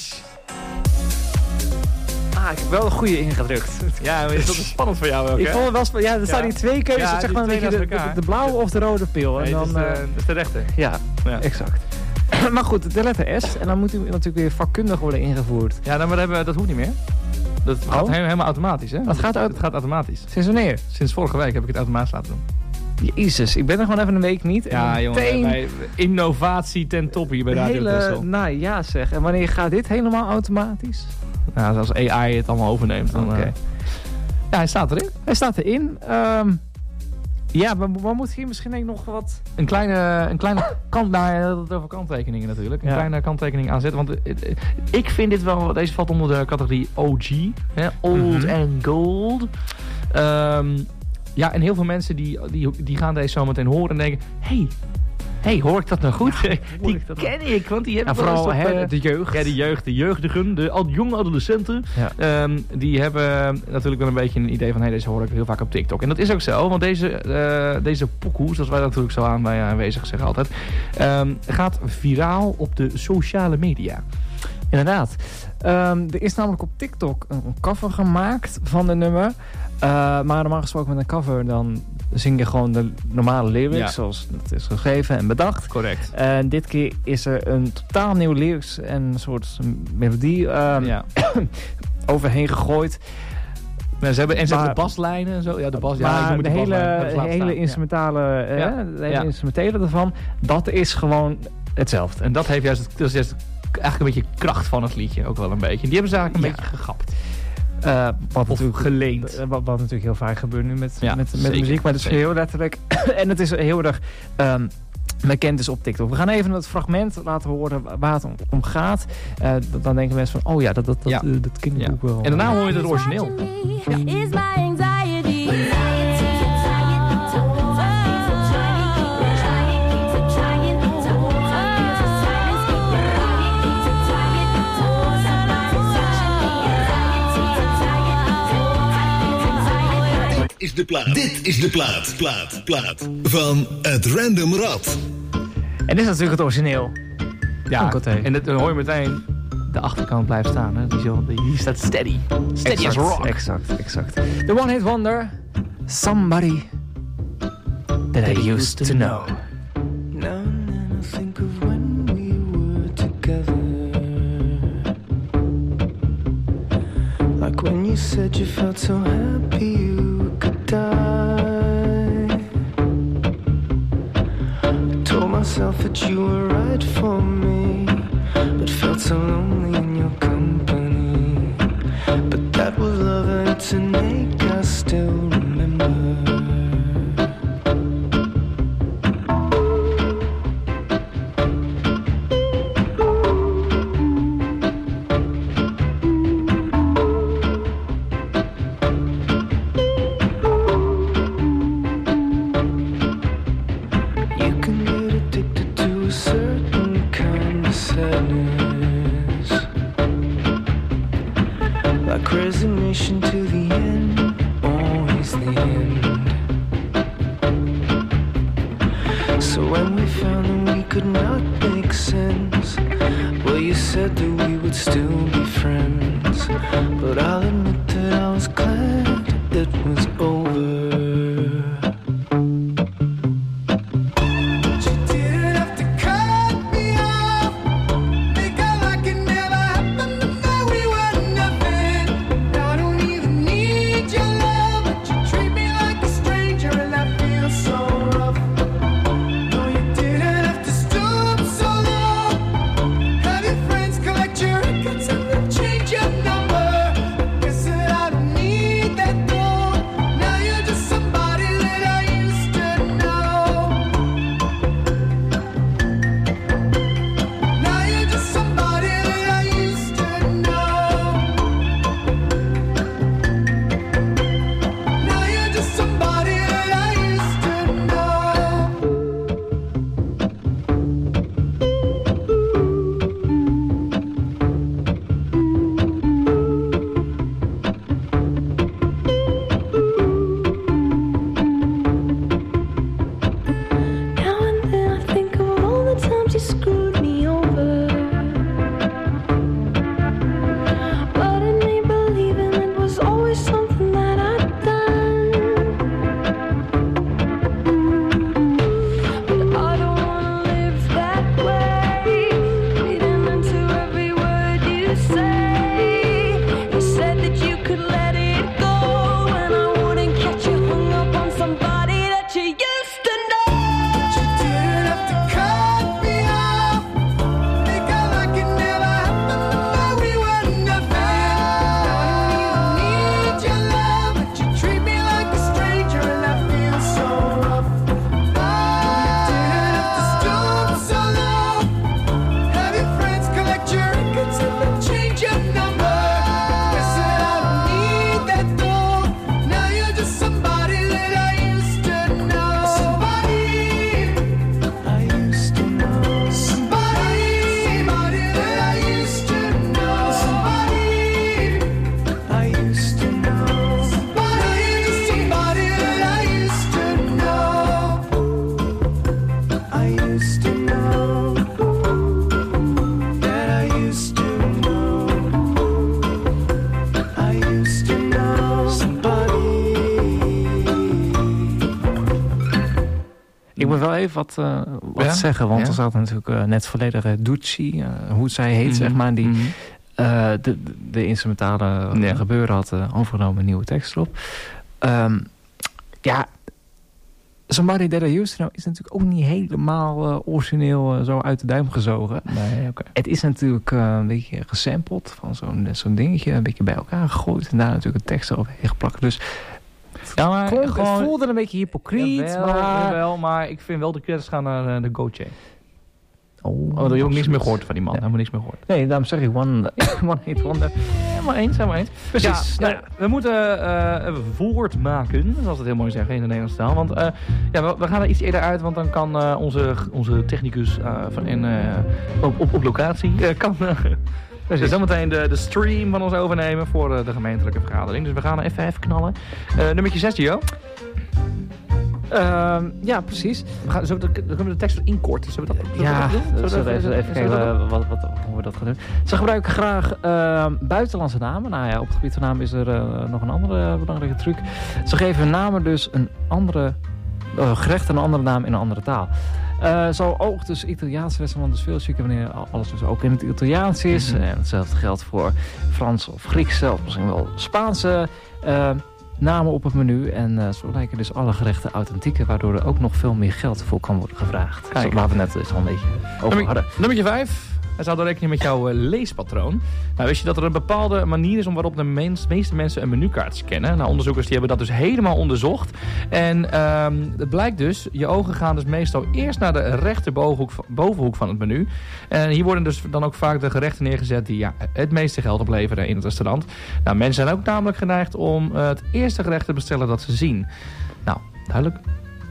C: Ah, ik heb wel een goede ingedrukt.
F: Ja, maar is dat spannend voor jou ook, hè?
C: Ik vond het wel spannend. Ja, er staan
F: ja.
C: die twee keuzes.
F: Ja,
C: zeg maar een beetje de, de, de blauwe of de rode pil.
F: Nee,
C: en dan,
F: dat is de, uh, de rechter.
C: Ja,
F: ja,
C: exact. Maar goed, de letter S. En dan moet hij natuurlijk weer vakkundig worden ingevoerd.
F: Ja, nou, maar dat, hebben, dat hoeft niet meer. Dat gaat
C: oh?
F: helemaal automatisch, hè?
C: Dat gaat,
F: het gaat automatisch.
C: Sinds wanneer?
F: Sinds vorige week heb ik het automatisch laten doen.
C: Jezus, ik ben er gewoon even een week niet.
F: Ja, jongen, bij innovatie ten top hier bij Radio Tessel.
C: Nou ja, zeg. En wanneer gaat dit helemaal automatisch?
F: Nou, als A I het allemaal overneemt. Dan,
C: Oké. Okay.
F: Uh... Ja, hij staat erin.
C: Hij staat erin. Um, ja, maar, maar moet hier misschien nog wat...
F: Een kleine, een kleine kant, nou, het over kanttekeningen natuurlijk. Een ja. kleine kanttekening aanzetten. Want uh, uh, ik vind dit wel, deze valt onder de categorie O G. Hè? Old mm-hmm. and gold. Um, Ja, en heel veel mensen die, die, die gaan deze zo meteen horen en denken... Hey, hey, hoor ik dat nou goed? Ja, die ik dat ken nou? ik, want die hebben
C: ja, vooral
F: op,
C: hè, de jeugd.
F: Ja, de jeugd, de jeugdigen, de al, jonge adolescenten. Ja. Um, die hebben natuurlijk wel een beetje een idee van... Hey, deze hoor ik heel vaak op TikTok. En dat is ook zo, want deze, uh, deze pokoe, zoals wij dat natuurlijk zo aan bij aanwezig zeggen altijd... Um, gaat viraal op de sociale media.
C: Inderdaad. Um, er is namelijk op TikTok een cover gemaakt van de nummer... Uh, maar normaal gesproken met een cover dan zing je gewoon de normale lyrics ja. zoals het is gegeven en bedacht.
F: Correct.
C: En dit keer is er een totaal nieuw lyrics en een soort melodie um, ja. overheen gegooid.
F: Ja, ze hebben, en ze maar, hebben de baslijnen en zo. Ja, de bas, ja,
C: maar
F: moet
C: de,
F: de
C: hele,
F: baslijnen,
C: hele instrumentale, ja. Eh,
F: ja.
C: de hele
F: ja.
C: instrumentele ervan, dat is gewoon hetzelfde.
F: En dat heeft juist, dat is juist eigenlijk een beetje kracht van het liedje ook wel een beetje. Die hebben ze eigenlijk een
C: ja.
F: beetje gegapt.
C: Uh, wat
F: of
C: natuurlijk
F: geleend.
C: Wat, wat natuurlijk heel vaak gebeurt nu met,
F: ja,
C: met, met
F: zeker,
C: muziek. Maar het is
F: zeker.
C: heel letterlijk. En het is heel erg um, bekend is op TikTok. We gaan even het fragment laten horen waar het om, om gaat. Uh, dan denken mensen van, oh ja, dat, dat, dat,
F: ja.
C: uh, dat ken ik
F: ja.
C: ook wel.
F: En daarna hoor je het origineel.
E: Is de plaat. Dit is de plaat, plaat, plaat van het Random Rad.
C: En dit is natuurlijk het origineel.
F: Ja, en dat, dan hoor je meteen de achterkant blijft staan. Hè? Die, zo, die staat steady. Steady
C: exact,
F: as rock.
C: Exact, exact. The One Hit Wonder. Somebody that I used to know.
I: Now and then I think of when we were together. Like when you said you felt so happy you could die. I told myself that you were right for me, but felt so lonely in your company. But that was love and it's an ache I still remember. sadness, like resignation to the end, always the end. So when we found that we could not make sense, well, you said that we would still be friends, but I'll admit that I was glad it was over.
C: Ik moet wel even wat, uh, wat
F: ja?
C: zeggen, want
F: ja?
C: er zat natuurlijk uh, net volledig uh, Ducci, uh, hoe zij heet, mm-hmm. zeg maar, die mm-hmm. uh, de, de instrumentale ja. gebeuren had uh, overgenomen, een nieuwe tekst erop. Um, ja, Somebody That I Used To Know is natuurlijk ook niet helemaal uh, origineel uh, zo uit de duim gezogen.
F: Nee, okay.
C: Het is natuurlijk uh, een beetje gesampled van zo'n, zo'n dingetje, een beetje bij elkaar gegooid en daar natuurlijk een tekst erop heen geplakt. Dus
F: ja, maar
C: Klonk,
F: gewoon,
C: het voelde een beetje hypocriet.
F: Jawel,
C: maar...
F: Jawel, maar ik vind wel de credits gaan naar uh, de Goche.
C: Oh,
F: oh, daar heb ik niks meer gehoord van die man. Ja. Helemaal niks meer gehoord.
C: Nee, daarom zeg ik one, one hit wonder.
F: Helemaal eens, helemaal eens.
C: Precies.
F: Ja, nou, we moeten uh, voortmaken, zoals het heel mooi zeggen in de Nederlandse taal. Want uh, ja, we, we gaan er iets eerder uit, want dan kan uh, onze, onze technicus uh, van in, uh, op, op, op locatie uh, kan... Uh, Dus zometeen de, de stream van ons overnemen voor uh, de gemeentelijke vergadering. Dus we gaan er even, even knallen. Uh, nummertje zes, Gio.
C: Uh, ja, precies.
F: We gaan, zullen we de, kunnen we de tekst erin inkorten? Zullen we dat, zullen
C: ja,
F: we dat doen?
C: zullen we even, even kijken wat, wat, hoe we dat gaan doen. Ze gebruiken graag uh, buitenlandse namen. Nou ja, op het gebied van namen is er uh, nog een andere belangrijke truc. Ze geven namen dus een andere uh, gerecht een andere naam in een andere taal. Uh, zo ook dus Italiaans restaurant is veel chiquer wanneer alles dus ook in het Italiaans is. Mm-hmm. En hetzelfde geldt voor Frans of Griekse of misschien wel Spaanse uh, namen op het menu. En uh, zo lijken dus alle gerechten authentieker, waardoor er ook nog veel meer geld voor kan worden gevraagd. Kijk. Zo, waar we net dus al een beetje over
F: Nummer,
C: hadden.
F: Nummertje vijf. Hij zou rekening met jouw uh, leespatroon. Nou, wist je dat er een bepaalde manier is om waarop de mens, meeste mensen een menukaart scannen? Nou, onderzoekers die hebben dat dus helemaal onderzocht. En um, het blijkt dus, je ogen gaan dus meestal eerst naar de rechterbovenhoek bovenhoek van het menu. En hier worden dus dan ook vaak de gerechten neergezet die ja, het meeste geld opleveren in het restaurant. Nou, mensen zijn ook namelijk geneigd om uh, het eerste gerecht te bestellen dat ze zien. Nou, duidelijk.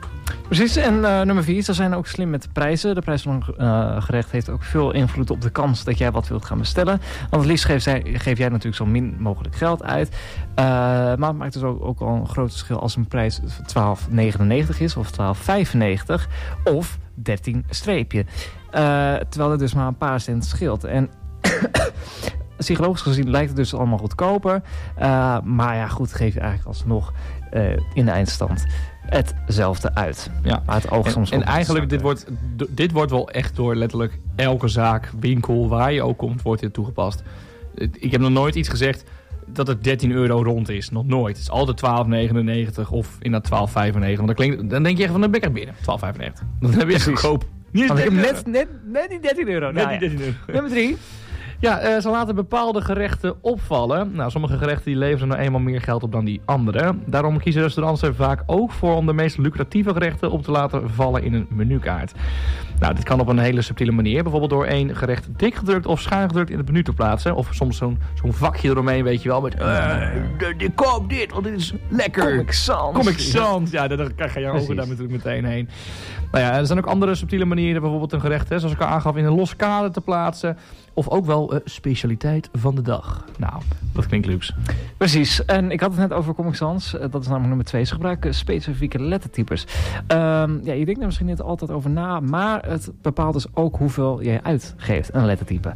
C: Precies, en uh, nummer vier, ze zijn ook slim met de prijzen. De prijs van een uh, gerecht heeft ook veel invloed op de kans dat jij wat wilt gaan bestellen. Want het liefst geef, zij, geef jij natuurlijk zo min mogelijk geld uit. Uh, maar het maakt dus ook, ook al een groot verschil als een prijs twaalf negenennegentig is of twaalf vijfennegentig of dertien streepje. Uh, terwijl het dus maar een paar cent scheelt. En psychologisch gezien lijkt het dus allemaal goedkoper. Uh, maar ja, goed, geef je eigenlijk alsnog uh, in de eindstand hetzelfde uit.
F: Ja.
C: Maar het oog
F: en,
C: soms
F: en eigenlijk, dit wordt, dit wordt wel echt door letterlijk elke zaak, winkel, waar je ook komt, wordt dit toegepast. Ik heb nog nooit iets gezegd dat het dertien euro rond is. Nog nooit. Het is altijd twaalf negenennegentig of inderdaad twaalf vijfennegentig. Want dan, klinkt, dan denk je echt van, dan ben ik echt binnen. twaalf vijfennegentig. Dan heb je echt goedkoop.
C: Niet ik heb net, net, net die dertien euro.
F: Net
C: nou,
F: die dertien euro.
C: Nummer drie.
F: Ja, uh, ze laten bepaalde gerechten opvallen. Nou, sommige gerechten die leveren nou eenmaal meer geld op dan die andere. Daarom kiezen restaurants er vaak ook voor om de meest lucratieve gerechten op te laten vallen in een menukaart. Nou, dit kan op een hele subtiele manier. Bijvoorbeeld door één gerecht dik gedrukt of schuin gedrukt in het menu te plaatsen. Of soms zo'n zo'n vakje eromheen, weet je wel. Met, uh, koop dit, want dit is lekker.
C: Comic Sans.
F: Comic Sans. Ja, daar ga je ogen daar natuurlijk meteen heen. Nou ja, er zijn ook andere subtiele manieren. Bijvoorbeeld een gerecht, hè, zoals ik al aangaf, in een losse kader te plaatsen. Of ook wel uh, specialiteit van de dag. Nou, dat klinkt luxe.
C: Precies. En ik had het net over Comic Sans. Uh, dat is namelijk nummer twee. Ze gebruiken specifieke lettertypes. Um, ja, je denkt er misschien niet altijd over na. Maar het bepaalt dus ook hoeveel jij uitgeeft. Een lettertype.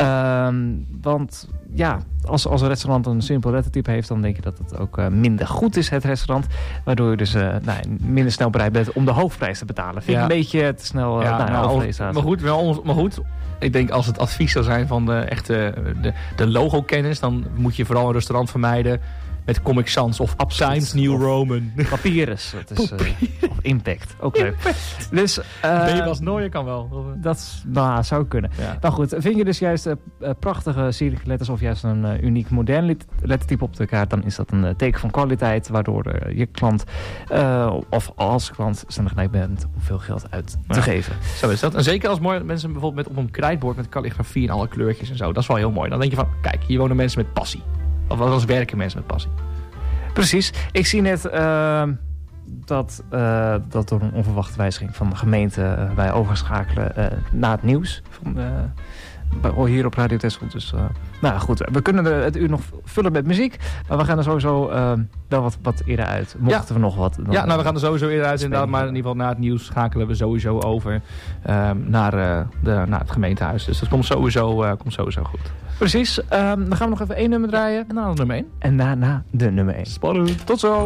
C: Um, want ja, als, als een restaurant een simpel lettertype heeft, dan denk je dat het ook uh, minder goed is, het restaurant. Waardoor je dus uh, nou, minder snel bereid bent om de hoofdprijs te betalen. Vind ik
F: ja.
C: een beetje te snel uh,
F: ja,
C: nou,
F: nou,
C: overlezen.
F: maar goed, wel, maar goed. Ik denk als het advies zou zijn van de echte de, de logo-kennis, dan moet je vooral een restaurant vermijden met Comic Sans of Times New Roman.
C: Papyrus. Dat is, uh, of Impact. Ook leuk. Dus, uh,
F: ben je was nooit, kan wel.
C: Dat nou, zou kunnen.
F: Ja.
C: Nou goed, vind je dus juist uh, prachtige sierlijke letters of juist een uh, uniek modern lettertype op de kaart, dan is dat een uh, teken van kwaliteit, waardoor uh, je klant uh, of als klant snel geneigd bent om veel geld uit te ja. geven.
F: Zo is dat. En zeker als mooi, mensen bijvoorbeeld met op een krijtbord met kalligrafie en alle kleurtjes en zo. Dat is wel heel mooi. Dan denk je van, kijk, hier wonen mensen met passie. Of als werken mensen met passie.
C: Precies. Ik zie net uh, dat, uh, dat door een onverwachte wijziging van de gemeente uh, wij overschakelen uh, naar het nieuws. Van, uh, hier op Radio Texel. Dus uh, nou goed, we kunnen de, het uur nog vullen met muziek. Maar we gaan er sowieso uh, wel wat, wat eerder uit. Mochten ja. we nog wat...
F: Ja, nou we gaan er sowieso eerder uit inderdaad. Maar in ieder geval na het nieuws schakelen we sowieso over uh, naar, uh, de, naar het gemeentehuis. Dus dat komt sowieso, uh, komt sowieso goed.
C: Precies. Um, dan gaan we nog even één nummer draaien.
F: En daarna de nummer één.
C: En daarna de nummer één.
F: Spannend.
C: Tot zo.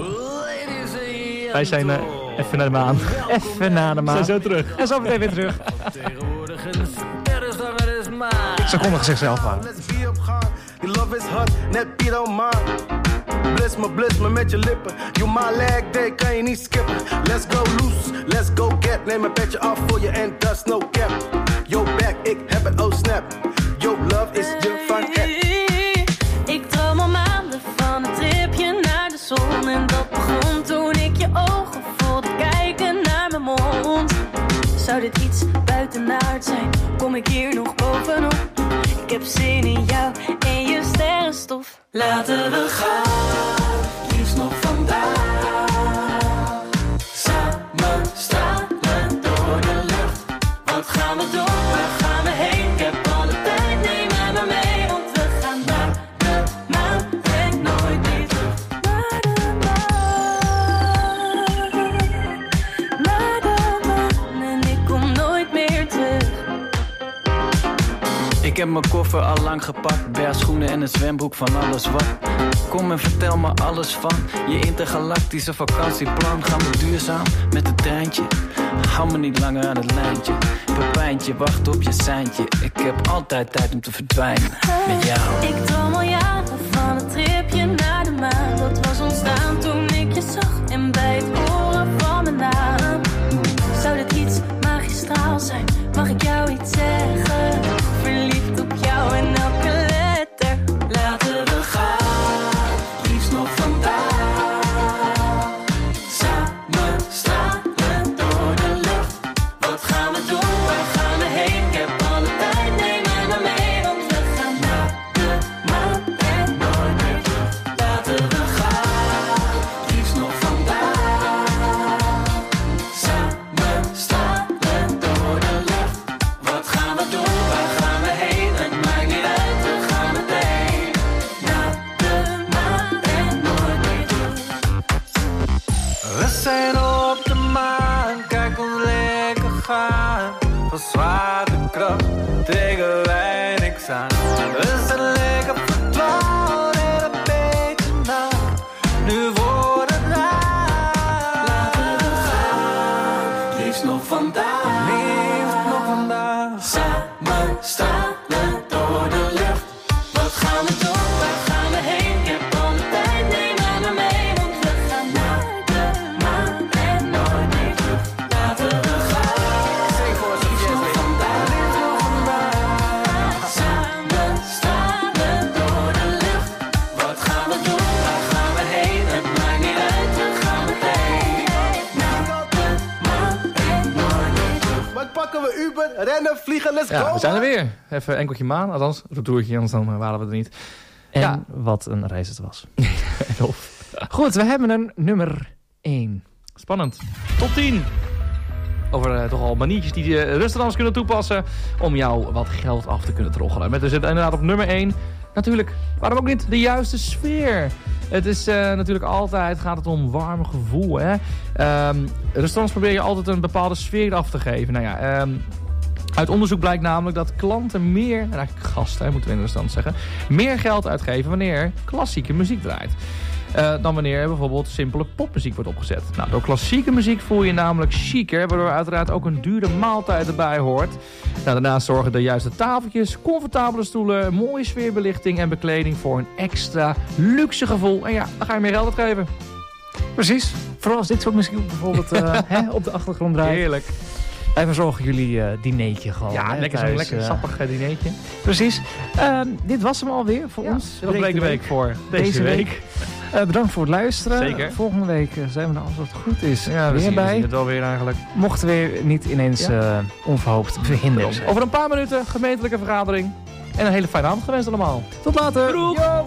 F: Wij zijn uh, even naar de maan.
C: Even naar de maan.
F: We zijn zo terug.
C: En zo meteen weer terug. Ze konden zichzelf houden.
J: Je love is hot, net Piet on mine. Bliss me, bliss me met je lippen. You my leg day, kan je niet skippen. Let's go loose, let's go get. Neem een petje af voor je en dat is no cap. Yo back, ik heb het, oh snap. Yo love is je van app.
G: Ik droom al maanden van een tripje naar de zon. En dat begon toen ik je ogen voelde kijken naar mijn mond. Zou dit iets buitenaard zijn? Kom ik hier nog bovenop? Ik heb zin in jou en je sterrenstof. Laten we gaan, liefst nog vandaag. Samen stralen door de lucht. Wat gaan we doen? Waar gaan we heen? Ik heb alle tijd, neem mij maar mee. Want we gaan naar de maan en nooit meer terug. Naar de maan, naar de maan. En ik kom nooit meer terug.
K: Ik heb mijn koffer al lang gepakt, bergschoenen en een zwembroek van alles wat. Kom en vertel me alles van je intergalactische vakantieplan. Gaan we duurzaam met het treintje, hou me niet langer aan het lijntje. Pepijntje, wacht op je seintje, ik heb altijd tijd om te verdwijnen met jou.
G: Ik droom al jaren van een tripje naar de maan. Dat was ontstaan toen ik je zag en bij het horen van mijn naam. Zou dit iets magistraal zijn? Mag ik jou iets zeggen? Verliefd op jou en elke letter. Laten we gaan, liefst nog vandaag. Samen stralen door de lucht. Wat gaan we doen? Waar gaan we heen? Ik heb alle tijd, neem mij maar mee. Want we gaan naar de maan en nooit meer terug. Laten we gaan, liefst nog vandaag.
K: niks aan. We zijn lekker verdwaald in een beetje nacht. Nu wordt het raar. Laten we gaan, liefst nog vandaag. Liefst nog vandaag. Samen stralen door de lucht. Wat gaan we doen, waar gaan we heen? Ik heb al de tijd, neem aan me mee. Want we gaan naar de maan en nooit meer terug. Laten we gaan, zing voor ze, liefst nog vandaag. Liefst nog vandaag. Samen stralen door de lucht. Wat gaan we doen, waar gaan we heen? Het maakt niet uit, we gaan erheen. Naar de maan en nooit meer terug.
J: Wat pakken we Uber, rennen, vliegen, let's
F: Ja,
J: go!
F: we zijn er weer. Even enkeltje maan, althans retourtje, anders dan waren we er niet.
C: En
F: Ja.
C: wat een reis het was.
F: En of.
C: Goed, we hebben een nummer één.
F: Spannend. Top tien. Over uh, toch al maniertjes die uh, restaurants kunnen toepassen om jou wat geld af te kunnen troggelen. Met dus inderdaad op nummer één. Natuurlijk, waarom ook niet, de juiste sfeer. Het is uh, natuurlijk altijd, gaat het om warm gevoel. Hè? Um, restaurants probeer je altijd een bepaalde sfeer af te geven. Nou ja, um, uit onderzoek blijkt namelijk dat klanten meer, en eigenlijk gasten, hè, moeten we in de stand zeggen, meer geld uitgeven wanneer er klassieke muziek draait. Uh, dan wanneer er bijvoorbeeld simpele popmuziek wordt opgezet. Nou, door klassieke muziek voel je namelijk chiquer, waardoor uiteraard ook een dure maaltijd erbij hoort. Nou, daarnaast zorgen de juiste tafeltjes, comfortabele stoelen, mooie sfeerbelichting en bekleding voor een extra luxe gevoel. En ja, dan ga je meer geld uitgeven.
C: Precies. Vooral als dit soort muziek bijvoorbeeld uh, hè, op de achtergrond draait.
F: Heerlijk.
C: Wij verzorgen jullie uh, dinertje gewoon.
F: Ja,
C: hè,
F: lekker zo'n
C: thuis,
F: lekker
C: uh,
F: sappig uh, dinertje.
C: Precies. Uh, dit was hem alweer voor
F: Ja,
C: ons.
F: dat bleek de week voor deze,
C: Deze week.
F: week.
C: Uh, bedankt voor het luisteren.
F: Zeker.
C: Volgende week uh, zijn we er als het goed is
F: Ja, we
C: weer
F: zien, we
C: bij.
F: zien het wel weer eigenlijk.
C: Mochten we weer niet ineens
F: Ja.
C: uh, onverhoopt verhinderd zijn.
F: Over een paar minuten gemeentelijke vergadering. En een hele fijne avond gewenst allemaal.
C: Tot later.
F: Doei.
C: Yo.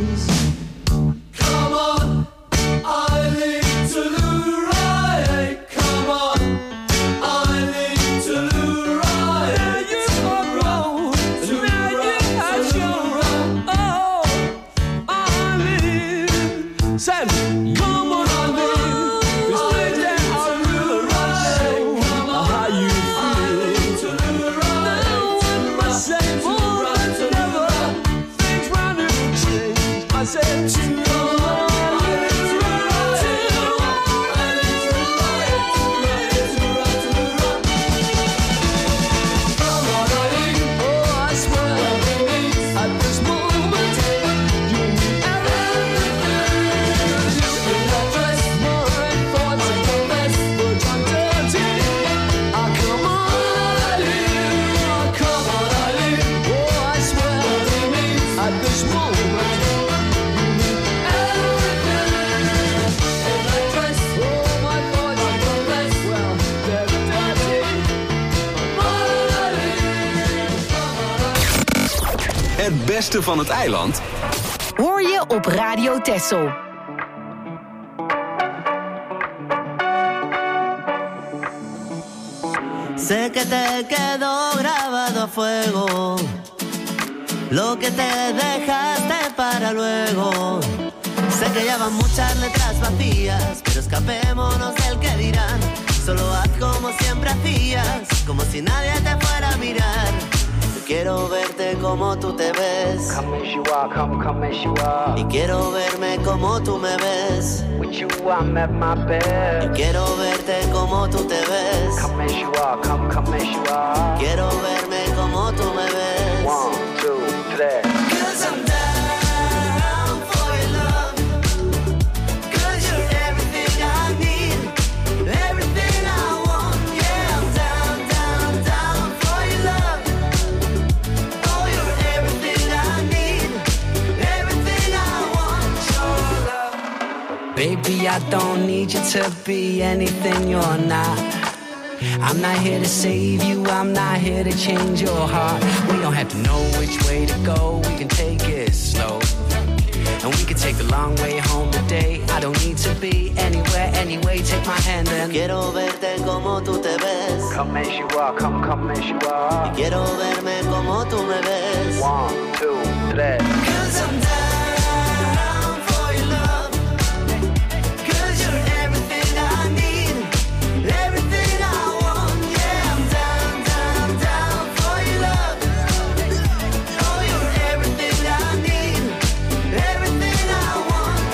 D: Come on, I need to ride.
B: beste van het eiland
H: hoor je op Radio Texel.
L: Sé que te quedó grabado a fuego lo que te dejaste para luego. Sé que ya van muchas letras vacías, pero escapémonos del que dirán. Solo haz como siempre hacías, como si nadie te fuera a mirar. Yo quiero verte como tú te ves.
M: Come as you are, come, come as you are.
L: Y quiero verme como tú me ves.
M: With you I'm at my best.
L: Y quiero verte como tú te ves.
M: Come as you are, come, come as you are.
L: Quiero verme como tú me ves.
M: One, two, three.
L: 'Cause I'm down for your love. 'Cause you're everything I need, everything I want. Yeah, I'm down, down, down for your love. Oh, you're everything I need, everything I want. Your love.
N: Baby, I don't need you to be anything you're not. I'm not here to save you, I'm not here to change your heart. We don't have to know which way to go, we can take it slow. And we can take the long way home today. I don't need to be anywhere, anyway, take my hand and
L: quiero verte como tú te ves.
M: Come as you are, come, come as you are.
L: Y quiero verme como tú me ves.
M: One, two, three.
L: 'Cause I'm down for your love. 'Cause you're everything I need, everything I want. Yeah, I'm down, down, down for your love. Oh, you're everything I need, everything I want.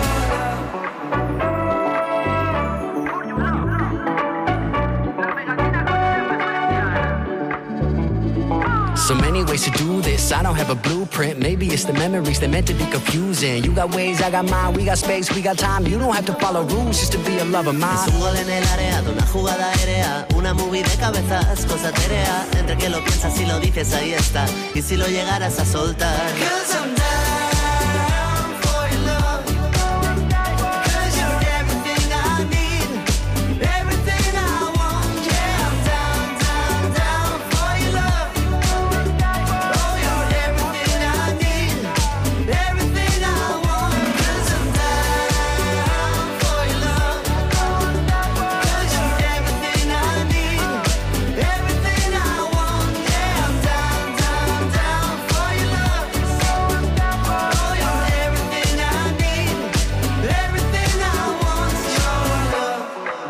N: so many ways to do this, I don't have a blueprint. Maybe it's the memories, they're meant to be confusing. You got ways, I got mine, we got space, we got time. You don't have to follow rules just to be a lover mine.
L: Es un gol en el área de una jugada aérea, una movie de cabezas, cosa etérea. Entre que lo piensas y lo dices, ahí está. Y si lo llegaras a soltar. 'Cause I'm down for your love. 'Cause you're everything I need, everything I want. Yeah, I'm down, down, down for your love. Oh, you're everything I need, everything I want. 'Cause I'm down for your love. 'Cause you're everything I need, everything I want. Yeah, I'm down, down, down for your love. Oh, you're everything I need, everything I want. Your love.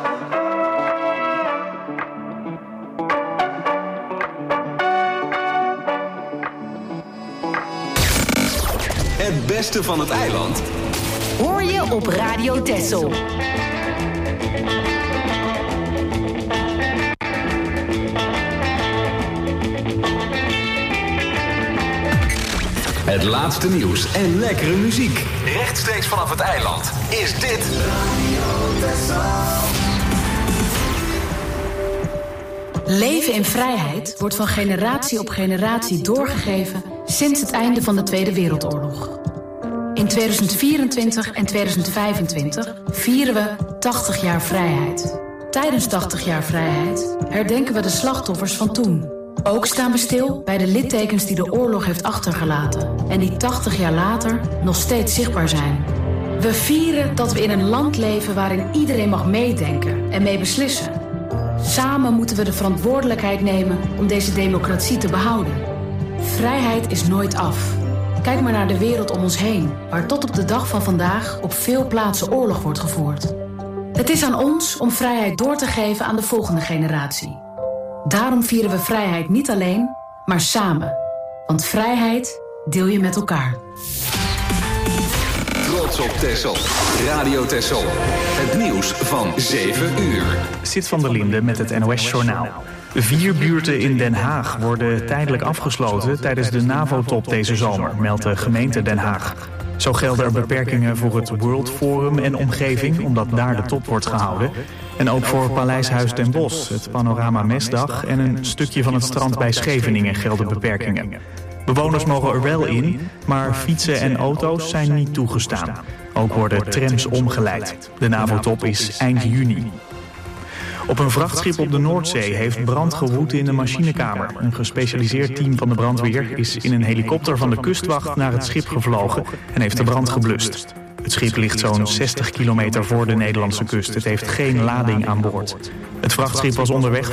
B: Het beste van het eiland
H: Hoor je op Radio Texel.
B: Het laatste nieuws en lekkere muziek. Rechtstreeks vanaf het eiland is dit
O: Leven in vrijheid wordt van generatie op generatie doorgegeven sinds het einde van de Tweede Wereldoorlog. In tweeduizend vierentwintig en tweeduizend vijfentwintig vieren we tachtig jaar vrijheid. Tijdens tachtig jaar vrijheid herdenken we de slachtoffers van toen. Ook staan we stil bij de littekens die de oorlog heeft achtergelaten en die tachtig jaar later nog steeds zichtbaar zijn. We vieren dat we in een land leven waarin iedereen mag meedenken en mee beslissen. Samen moeten we de verantwoordelijkheid nemen om deze democratie te behouden. Vrijheid is nooit af. Kijk maar naar de wereld om ons heen, waar tot op de dag van vandaag op veel plaatsen oorlog wordt gevoerd. Het is aan ons om vrijheid door te geven aan de volgende generatie. Daarom vieren we vrijheid niet alleen, maar samen. Want vrijheid deel je met elkaar.
B: Trots op Texel. Radio Texel. Het nieuws van zeven uur.
P: Sid van der Linde met het N O S-journaal. Vier buurten in Den Haag worden tijdelijk afgesloten tijdens de NAVO-top deze zomer, meldt de gemeente Den Haag. Zo gelden er beperkingen voor het World Forum en omgeving, omdat daar de top wordt gehouden. En ook voor Paleishuis Den Bosch, het Panorama Mesdag en een stukje van het strand bij Scheveningen gelden beperkingen. Bewoners mogen er wel in, maar fietsen en auto's zijn niet toegestaan. Ook worden trams omgeleid. De NAVO-top is eind juni. Op een vrachtschip op de Noordzee heeft brand gewoed in de machinekamer. Een gespecialiseerd team van de brandweer is in een helikopter van de kustwacht naar het schip gevlogen en heeft de brand geblust. Het schip ligt zo'n zestig kilometer voor de Nederlandse kust. Het heeft geen lading aan boord. Het vrachtschip was onderweg